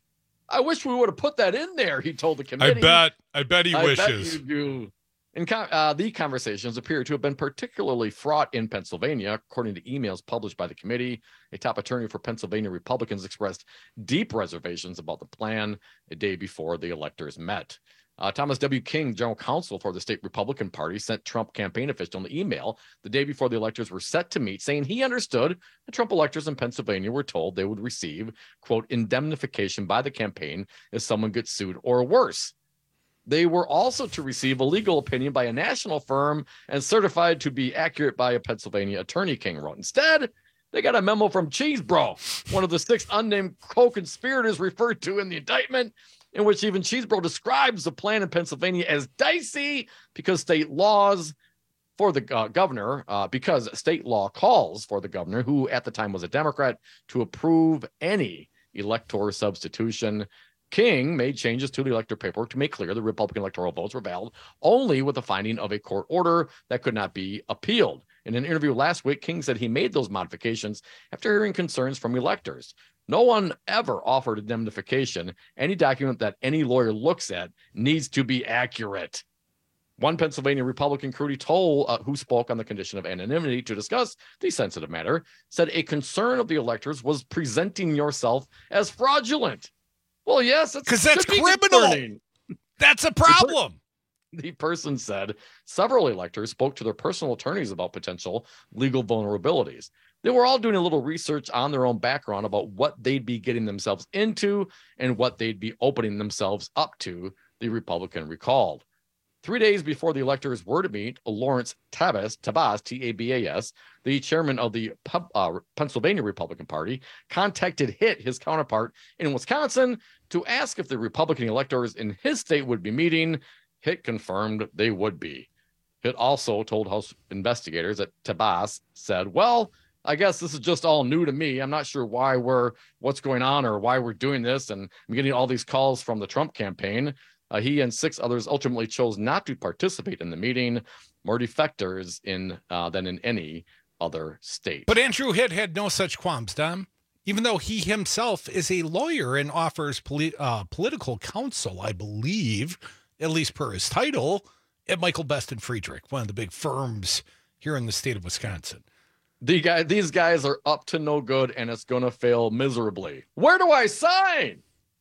I wish we would have put that in there, he told the committee. I bet. I bet he I wishes. Bet you do. And uh, the conversations appear to have been particularly fraught in Pennsylvania, according to emails published by the committee. A top attorney for Pennsylvania Republicans expressed deep reservations about the plan a day before the electors met. Uh, Thomas W. King, general counsel for the state Republican Party, sent Trump campaign official an email the day before the electors were set to meet, saying he understood the Trump electors in Pennsylvania were told they would receive, quote, indemnification by the campaign if someone gets sued or worse. They were also to receive a legal opinion by a national firm and certified to be accurate by a Pennsylvania attorney, King wrote. Instead, they got a memo from Cheese Bro, one of the six unnamed co-conspirators referred to in the indictment, in which even Cheese Bro describes the plan in Pennsylvania as dicey because state laws for the uh, governor, uh, because state law calls for the governor, who at the time was a Democrat, to approve any electoral substitution. King made changes to the electoral paperwork to make clear the Republican electoral votes were valid only with the finding of a court order that could not be appealed. In an interview last week, King said he made those modifications after hearing concerns from electors. No one ever offered indemnification. Any document that any lawyer looks at needs to be accurate. One Pennsylvania Republican, Crudy Toll, uh, who spoke on the condition of anonymity to discuss the sensitive matter, said a concern of the electors was presenting yourself as fraudulent. Well, yes, because that's criminal. Concerning. That's a problem. The person said several electors spoke to their personal attorneys about potential legal vulnerabilities. They were all doing a little research on their own background about what they'd be getting themselves into and what they'd be opening themselves up to, the Republican recalled. Three days before the electors were to meet, Lawrence Tabas, Tabas, T A B A S, the chairman of the uh, Pennsylvania Republican Party, contacted Hitt, his counterpart in Wisconsin, to ask if the Republican electors in his state would be meeting. Hitt confirmed they would be. Hitt also told House investigators that Tabas said, well, I guess this is just all new to me. I'm not sure why we're, what's going on or why we're doing this. And I'm getting all these calls from the Trump campaign. Uh, he and six others ultimately chose not to participate in the meeting, more defectors in uh, than in any other state. But Andrew Hitt had no such qualms, Dom, even though he himself is a lawyer and offers poli- uh, political counsel, I believe, at least per his title, at Michael Best and Friedrich, one of the big firms here in the state of Wisconsin. The guy, these guys are up to no good, and it's going to fail miserably. Where do I sign?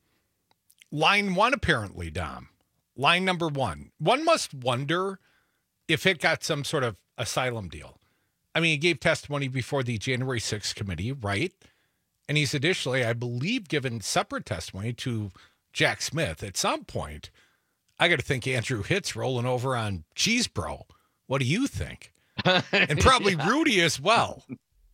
Line one, apparently, Dom. Line number one. One must wonder if it got some sort of asylum deal. I mean, he gave testimony before the January sixth committee, right? And he's additionally, I believe, given separate testimony to Jack Smith. At some point, I got to think Andrew Hitt's rolling over on Cheese Bro. What do you think? And probably yeah. Rudy as well.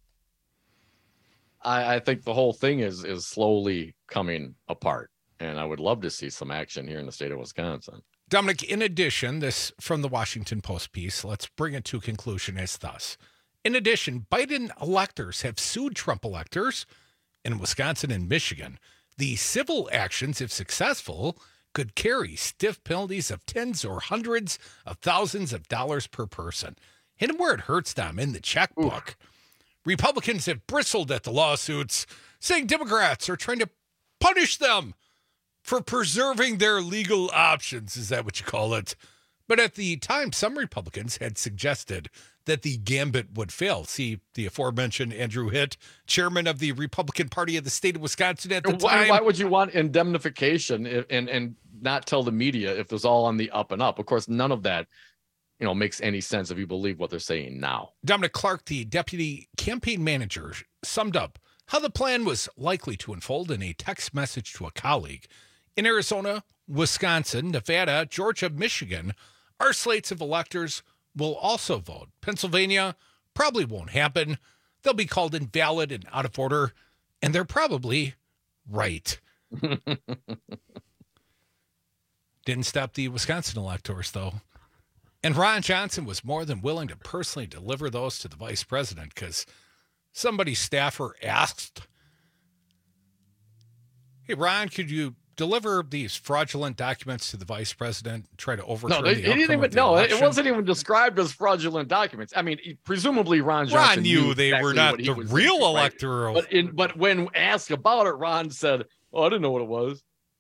I, I think the whole thing is is slowly coming apart. And I would love to see some action here in the state of Wisconsin. Dominic, in addition, this from the Washington Post piece, let's bring it to a conclusion as thus. In addition, Biden electors have sued Trump electors in Wisconsin and Michigan. The civil actions, if successful, could carry stiff penalties of tens or hundreds of thousands of dollars per person. Hit them where it hurts, Dom, in the checkbook. Ooh. Republicans have bristled at the lawsuits, saying Democrats are trying to punish them for preserving their legal options. Is that what you call it? But at the time, some Republicans had suggested that the gambit would fail. See the aforementioned Andrew Hitt, chairman of the Republican Party of the state of Wisconsin at the why, time. Why would you want indemnification if, and, and not tell the media if it was all on the up and up? Of course, none of that you know, makes any sense if you believe what they're saying now. Dominic Clark, the deputy campaign manager, summed up how the plan was likely to unfold in a text message to a colleague. In Arizona, Wisconsin, Nevada, Georgia, Michigan, our slates of electors will also vote. Pennsylvania probably won't happen. They'll be called invalid and out of order, and they're probably right. Didn't stop the Wisconsin electors, though. And Ron Johnson was more than willing to personally deliver those to the vice president because somebody's staffer asked, hey, Ron, could you deliver these fraudulent documents to the vice president, try to overturn no, they, the he didn't even, No, election? It wasn't even described as fraudulent documents. I mean, presumably Ron Johnson Ron knew, knew they exactly were not the real thinking, electoral. Right? But, in, but when asked about it, Ron said, oh, I didn't know what it was.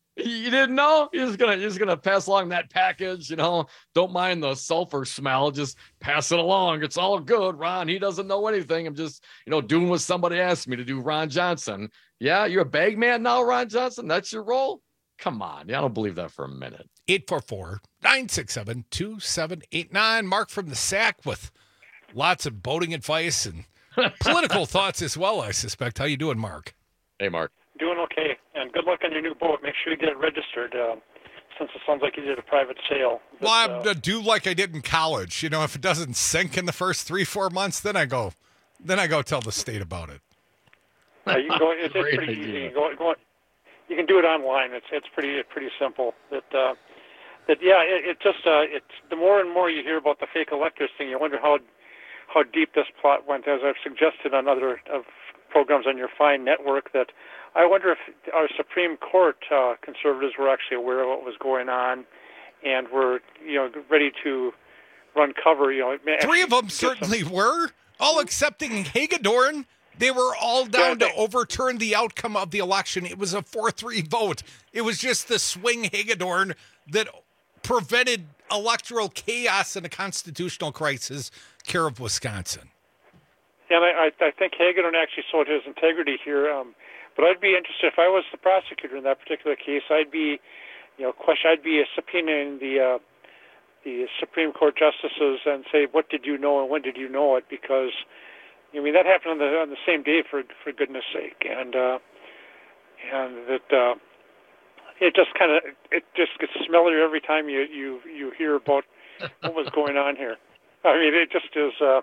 You didn't know? You're just gonna, you're just gonna pass along that package, you know. Don't mind the sulfur smell. Just pass it along. It's all good, Ron. He doesn't know anything. I'm just, you know, doing what somebody asked me to do. Ron Johnson. Yeah, you're a bag man now, Ron Johnson. That's your role. Come on, yeah, I don't believe that for a minute. eight four four, nine six seven, two seven eight nine. Mark from the Sack with lots of boating advice and political thoughts as well, I suspect. How you doing, Mark? Hey, Mark. Doing okay, and good luck on your new boat. Make sure you get it registered, uh, since it sounds like you did a private sale. But, well, I'm uh, to do like I did in college. You know, if it doesn't sink in the first three, four months, then I go, then I go tell the state about it. uh, you can go. It's, it's pretty easy. You can go, go. You can do it online. It's it's pretty it's pretty simple. That uh, that yeah. It, it just uh, it's the more and more you hear about the fake electors thing, you wonder how how deep this plot went. As I've suggested on other of programs on your fine network, that I wonder if our Supreme Court uh, conservatives were actually aware of what was going on, and were, you know, ready to run cover. You know, three of them certainly some... were, all excepting Hagedorn. They were all down yeah, they... to overturn the outcome of the election. It was a four three vote. It was just the swing Hagedorn that prevented electoral chaos and a constitutional crisis care of Wisconsin. And I, I, I think Hagedorn actually showed his integrity here. Um, But I'd be interested, if I was the prosecutor in that particular case, I'd be, you know, question, I'd be subpoenaing the uh, the Supreme Court justices and say, what did you know and when did you know it? Because, I mean, that happened on the on the same day, for for goodness sake, and uh, and that uh, it just kind of it just gets smellier every time you you you hear about what was going on here. I mean, it just is, uh,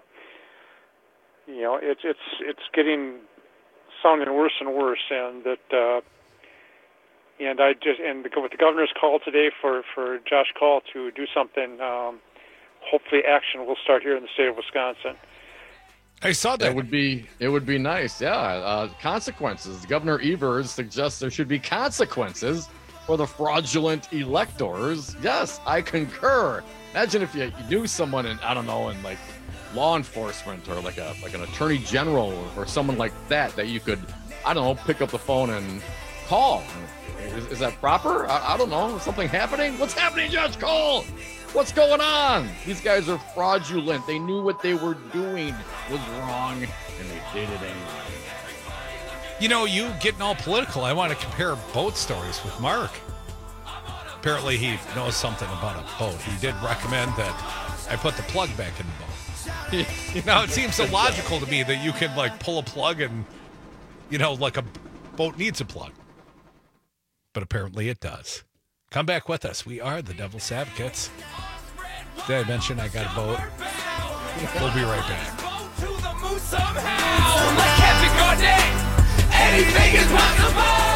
you know, it's it's it's getting sounding worse and worse, and that, uh, and I just, and the, with the governor's call today for, for Josh Kaul to do something, um, hopefully action will start here in the state of Wisconsin. I saw that. It would be, it would be nice. Yeah. Uh, consequences. Governor Evers suggests there should be consequences for the fraudulent electors. Yes, I concur. Imagine if you, you knew someone in, I don't know, in like law enforcement or like a like an attorney general or, or someone like that, that you could, I don't know, pick up the phone and call. Is, is that proper? I, I don't know. Is something happening? What's happening, Judge Cole? What's going on? These guys are fraudulent. They knew what they were doing was wrong, and they did it anyway. You know, you getting all political, I want to compare boat stories with Mark. Apparently he knows something about a boat. He did recommend that I put the plug back in the boat. Now, it seems illogical to me that you can, like, pull a plug and, you know, like a boat needs a plug. But apparently it does. Come back with us. We are the Devil's Advocates. Did I mention I got a boat? We'll be right back. Anything is possible!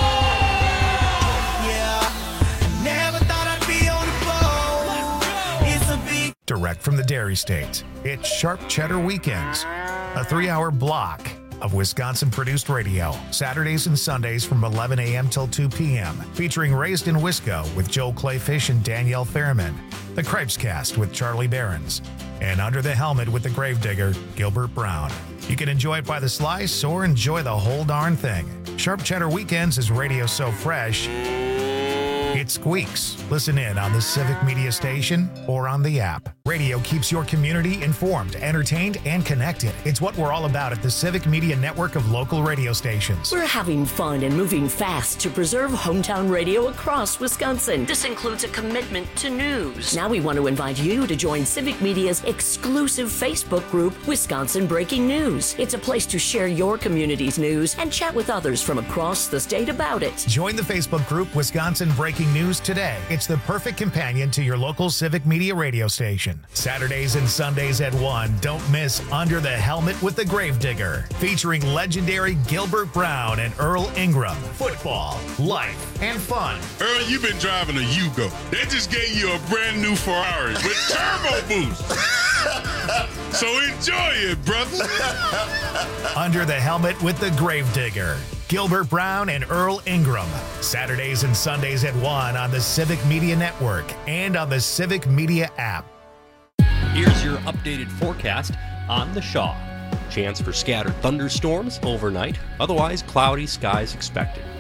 Direct from the Dairy State, it's Sharp Cheddar Weekends, a three-hour block of Wisconsin-produced radio, Saturdays and Sundays from eleven a.m. till two p.m., featuring Raised in Wisco with Joel Clayfish and Danielle Fairman, The Cripescast with Charlie Behrens, and Under the Helmet with the Gravedigger, Gilbert Brown. You can enjoy it by the slice or enjoy the whole darn thing. Sharp Cheddar Weekends is radio so fresh, it squeaks. Listen in on the Civic Media Station or on the app. Radio keeps your community informed, entertained, and connected. It's what we're all about at the Civic Media network of local radio stations. We're having fun and moving fast to preserve hometown radio across Wisconsin. This includes a commitment to news. Now we want to invite you to join Civic Media's exclusive Facebook group, Wisconsin Breaking News. It's a place to share your community's news and chat with others from across the state about it. Join the Facebook group, Wisconsin Breaking News today. It's the perfect companion to your local Civic Media radio station. Saturdays and Sundays at one. Don't miss Under the Helmet with the Gravedigger, featuring legendary Gilbert Brown and Earl Ingram. Football, life, and fun. Earl, you've been driving a Yugo. They just gave you a brand new Ferrari with turbo boost. So enjoy it, brother. Under the Helmet with the Gravedigger. Gilbert Brown and Earl Ingram. Saturdays and Sundays at one on the Civic Media Network and on the Civic Media app. Here's your updated forecast on the Shaw. Chance for scattered thunderstorms overnight, otherwise cloudy skies expected.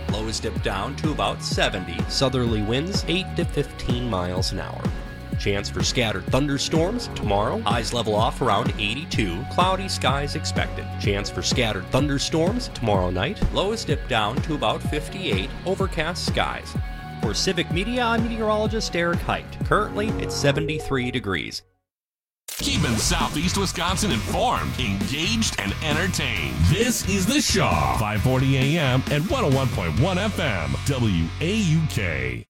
Lows dip down to about seventy. Southerly winds eight to fifteen miles an hour. Chance for scattered thunderstorms tomorrow. Highs level off around eighty-two. Cloudy skies expected. Chance for scattered thunderstorms tomorrow night. Lows dip down to about fifty-eight. Overcast skies. For Civic Media, I'm meteorologist Eric Height. Currently, it's seventy-three degrees. Keeping Southeast Wisconsin informed, engaged, and entertained. This is The Shaw, five forty A M and one oh one point one F M, W A U K.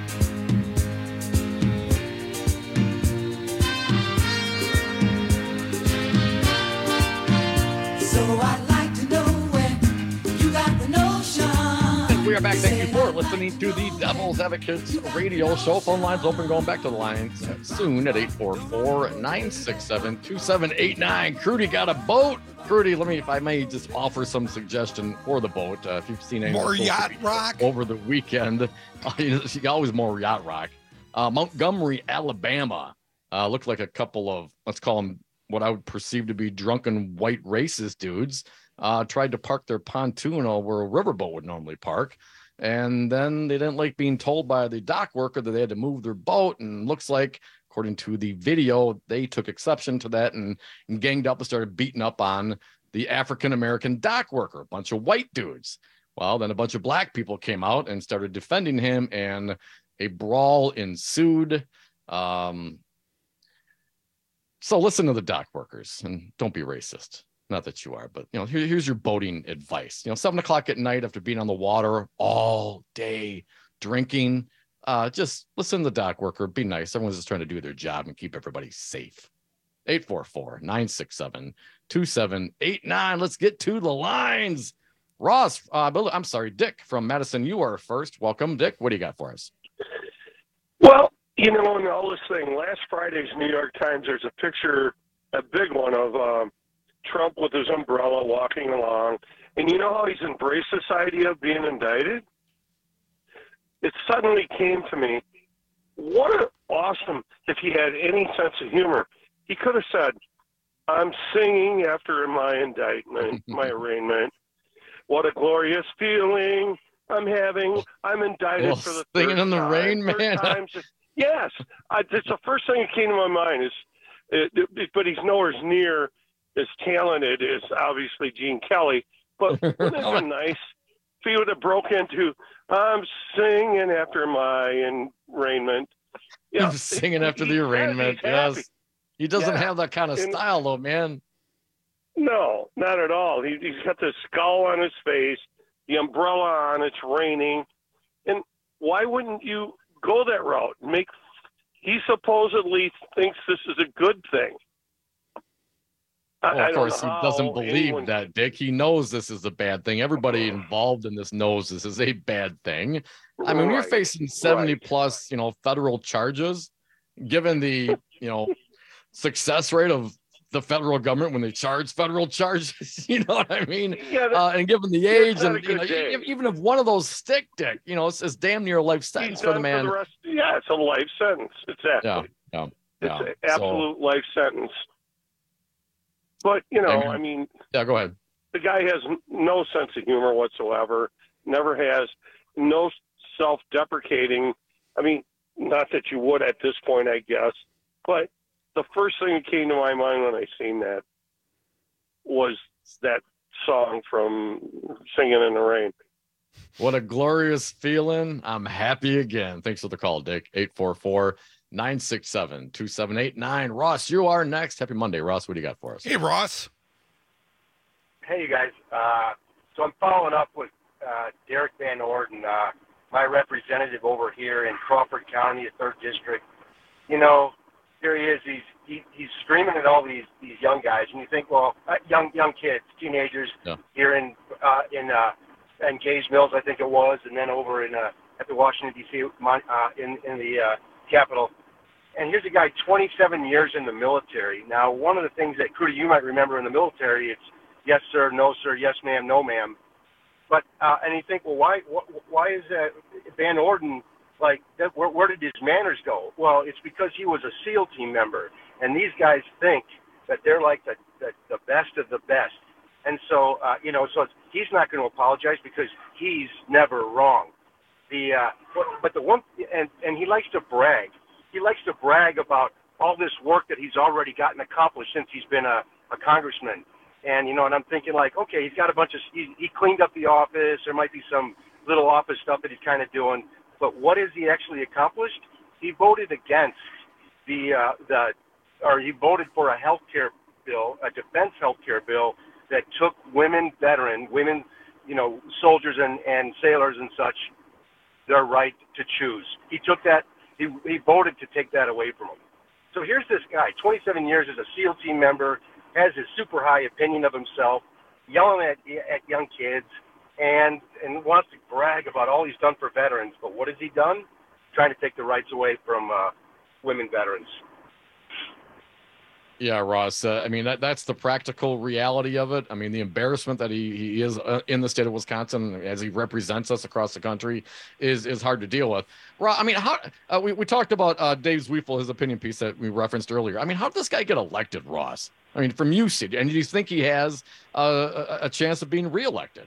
So I'd like to know when you got the notion. We are back. Thank you for listening to the Devil's Advocates radio show. Phone lines open, going back to the lines soon at eight four four, nine six seven, two seven eight nine. Crudy got a boat. Crudy, let me, if I may, just offer some suggestion for the boat. Uh, if you've seen any more yacht rock over the weekend, uh, you always more yacht rock. Uh, Montgomery, Alabama, uh, looked like a couple of, let's call them what I would perceive to be drunken white racist dudes, uh, tried to park their pontoon where a riverboat would normally park. And then they didn't like being told by the dock worker that they had to move their boat. And looks like, according to the video, they took exception to that and, and ganged up and started beating up on the African-American dock worker, a bunch of white dudes. Well, then a bunch of black people came out and started defending him, and a brawl ensued. Um, So listen to the dock workers and don't be racist. Not that you are, but you know, here, here's your boating advice. You know, seven o'clock at night after being on the water all day drinking, uh, just listen to the dock worker. Be nice. Everyone's just trying to do their job and keep everybody safe. eight four four, nine six seven, two seven eight nine. Let's get to the lines. Ross, uh, I'm sorry, Dick from Madison. You are first. Welcome, Dick. What do you got for us? Well, you know, in all this thing, last Friday's New York Times, there's a picture, a big one of um, Trump with his umbrella walking along. And you know how he's embraced this idea of being indicted? It suddenly came to me, what an awesome, if he had any sense of humor, he could have said, I'm singing after my indictment, my arraignment. What a glorious feeling I'm having. I'm indicted well, for the singing third in the time, rain, man. Time. Yes, I, it's the first thing that came to my mind. Is, it, it, but he's nowhere near as talented as obviously Gene Kelly. But wouldn't it have been nice if he would have broke into "I'm singing after my arraignment"? Yeah, I'm singing after the arraignment. Yes, he doesn't yeah. have that kind of and, style, though, man. No, not at all. He, he's got the skull on his face, the umbrella on. It's raining, and why wouldn't you go that route? Make he supposedly thinks this is a good thing. Well, I, of I course, he doesn't believe anyone... that, Dick. He knows this is a bad thing. Everybody involved in this knows this is a bad thing. I mean, right. you're facing seventy right. plus, you know, federal charges, given the, you know, success rate of the federal government when they charge federal charges, you know what I mean? Yeah, that, uh, and given the age, and you know, day. even if one of those stick, Dick, you know, it's, it's damn near a life sentence He's for the man. For the rest, yeah, it's a life sentence. Exactly. Yeah, yeah, it's yeah. an absolute so, life sentence. But, you know, I mean... Yeah, go ahead. The guy has no sense of humor whatsoever, never has, no self-deprecating. I mean, not that you would at this point, I guess, but the first thing that came to my mind when I seen that was that song from Singing in the Rain. What a glorious feeling. I'm happy again. Thanks for the call, Dick. eight four four, nine six seven, two seven eight nine. Ross, you are next. Happy Monday, Ross. What do you got for us? Hey, Ross. Hey, you guys. Uh, so I'm following up with uh, Derek Van Orden, uh, my representative over here in Crawford County, the third District. You know, here he is. He's he, he's screaming at all these these young guys, and you think, well, uh, young young kids, teenagers yeah. here in uh, in uh, in Gays Mills, I think it was, and then over in uh, at the Washington D C uh, in in the uh, Capitol. And here's a guy, twenty-seven years in the military. Now, one of the things that Crudy, you might remember in the military, it's yes sir, no sir, yes ma'am, no ma'am. But uh, and you think, well, why wh- why is that Van Orden like that? Where, where did his manners go? Well, it's because he was a SEAL team member, and these guys think that they're like the the, the best of the best. And so, uh, you know, so it's, he's not going to apologize because he's never wrong. The uh, but the one and and he likes to brag. He likes to brag about all this work that he's already gotten accomplished since he's been a, a congressman. And you know, and I'm thinking like, okay, he's got a bunch of he, he cleaned up the office. There might be some little office stuff that he's kind of doing, but what has he actually accomplished? He voted against the uh, the or he voted for a health care bill, a defense health care bill that took women veteran, women, you know, soldiers and, and sailors and such, their right to choose. He took that, he, he voted to take that away from them. So here's this guy, twenty-seven years as a SEAL team member, has his super high opinion of himself, yelling at, at young kids, and, and wants to brag about all he's done for veterans. But what has he done? Trying to take the rights away from uh, women veterans. Yeah, Ross. Uh, I mean, that that's the practical reality of it. I mean, the embarrassment that he, he is uh, in the state of Wisconsin as he represents us across the country is is hard to deal with. Ross, I mean, how uh, we, we talked about uh, Dave Zweifel, his opinion piece that we referenced earlier. I mean, how did this guy get elected, Ross? I mean, from you, Sid, and do you think he has uh, a, a chance of being reelected?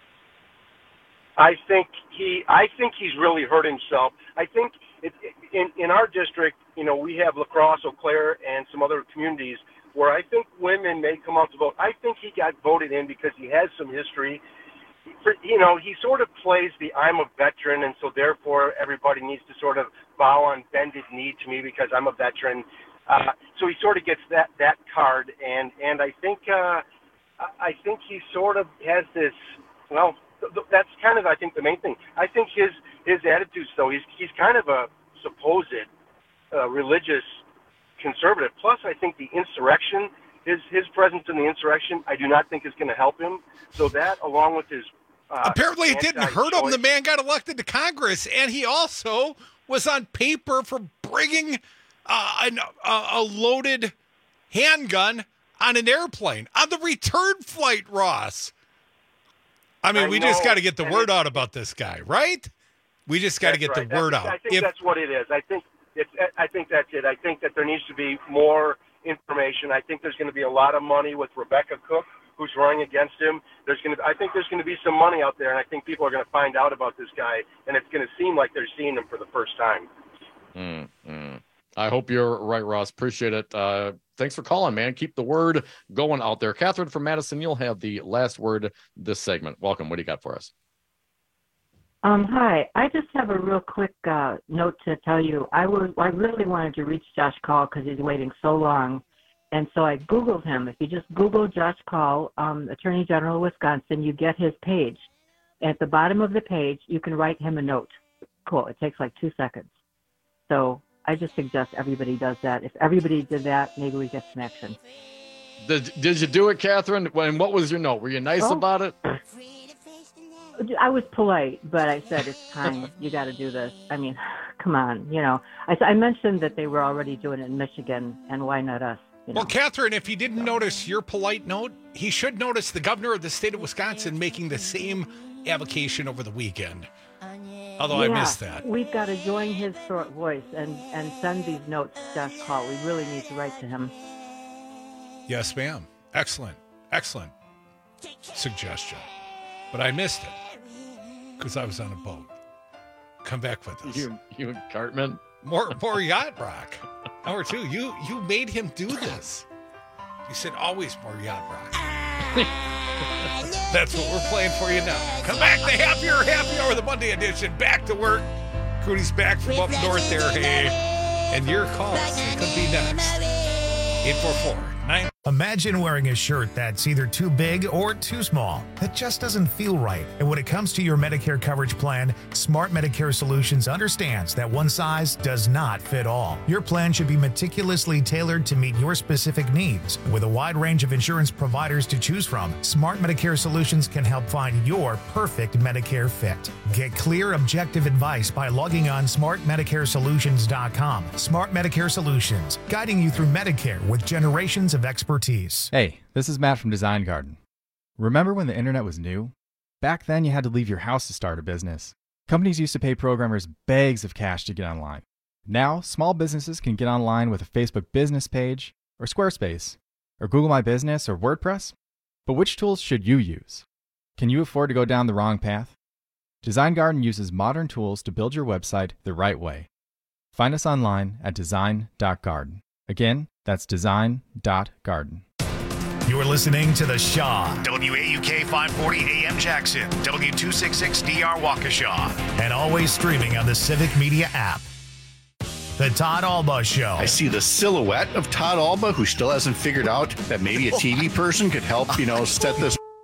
I think he, I think he's really hurt himself. I think it, in in our district, you know, we have La Crosse, Eau Claire, and some other communities where I think women may come out to vote. I think he got voted in because he has some history. For, you know, he sort of plays the I'm a veteran, and so therefore everybody needs to sort of bow on bended knee to me because I'm a veteran. Uh, so he sort of gets that that card, and and I think uh, I think he sort of has this. Well, that's kind of I think the main thing. I think his his attitudes, though, he's he's kind of a supposed uh, religious conservative. Plus, I think the insurrection, his his presence in the insurrection, I do not think is going to help him. So that, along with his uh, apparently it didn't hurt him. choice- The man got elected to Congress, and he also was on paper for bringing uh, an, uh, a loaded handgun on an airplane on the return flight, Ross. I mean, I we just know, got to get the and word it- out about this guy, right? We just got to That's get right. the word That's- out. I think If- that's what it is. I think it's. I think that's it. I think that there needs to be more information. I think there's going to be a lot of money with Rebecca Cook, who's running against him. There's going to. I think there's going to be some money out there, and I think people are going to find out about this guy, and it's going to seem like they're seeing him for the first time. Mm, mm. I hope you're right, Ross. Appreciate it. Uh, thanks for calling, man. Keep the word going out there. Catherine from Madison, you'll have the last word this segment. Welcome. What do you got for us? Um, hi, I just have a real quick uh, note to tell you. I was I really wanted to reach Josh Call because he's waiting so long, and so I Googled him. If you just Google Josh Call, um, Attorney General of Wisconsin, you get his page. At the bottom of the page, you can write him a note. Cool. It takes like two seconds. So I just suggest everybody does that. If everybody did that, maybe we get some action. Did, did you do it, Catherine? And what was your note? Were you nice Oh. about it? I was polite, but I said it's time. You got to do this. I mean, come on. You know, I, I mentioned that they were already doing it in Michigan, and why not us? You know? Well, Catherine, if he didn't notice your polite note, he should notice the governor of the state of Wisconsin making the same avocation over the weekend. Although I Yeah, missed that. We've got to join his short voice and, and send these notes to Josh Call. We really need to write to him. Yes, ma'am. Excellent. Excellent suggestion. But I missed it because I was on a boat. Come back with us. You, you and Cartman? More, more yacht rock. Number two, you, you made him do this. You said always more yacht rock. That's what we're playing for you now. Come back to Happier Happy Hour, the Monday edition. Back to work. Cody's back from up north there, hey. And your calls, they could be next. eight four four nine Imagine wearing a shirt that's either too big or too small. That just doesn't feel right. And when it comes to your Medicare coverage plan, Smart Medicare Solutions understands that one size does not fit all. Your plan should be meticulously tailored to meet your specific needs. With a wide range of insurance providers to choose from, Smart Medicare Solutions can help find your perfect Medicare fit. Get clear, objective advice by logging on smart medicare solutions dot com. Smart Medicare Solutions, guiding you through Medicare with generations of expertise. Hey, this is Matt from Design Garden. Remember when the internet was new? Back then, you had to leave your house to start a business. Companies used to pay programmers bags of cash to get online. Now, small businesses can get online with a Facebook business page, or Squarespace, or Google My Business, or WordPress. But which tools should you use? Can you afford to go down the wrong path? Design Garden uses modern tools to build your website the right way. Find us online at design dot garden. Again, that's design dot garden. You're listening to The Shaw, W A U K five forty A M Jackson, W two sixty-six D R Waukesha, and always streaming on the Civic Media app. The Todd Alba Show. I see the silhouette of Todd Alba, who still hasn't figured out that maybe a T V person could help, you know, set this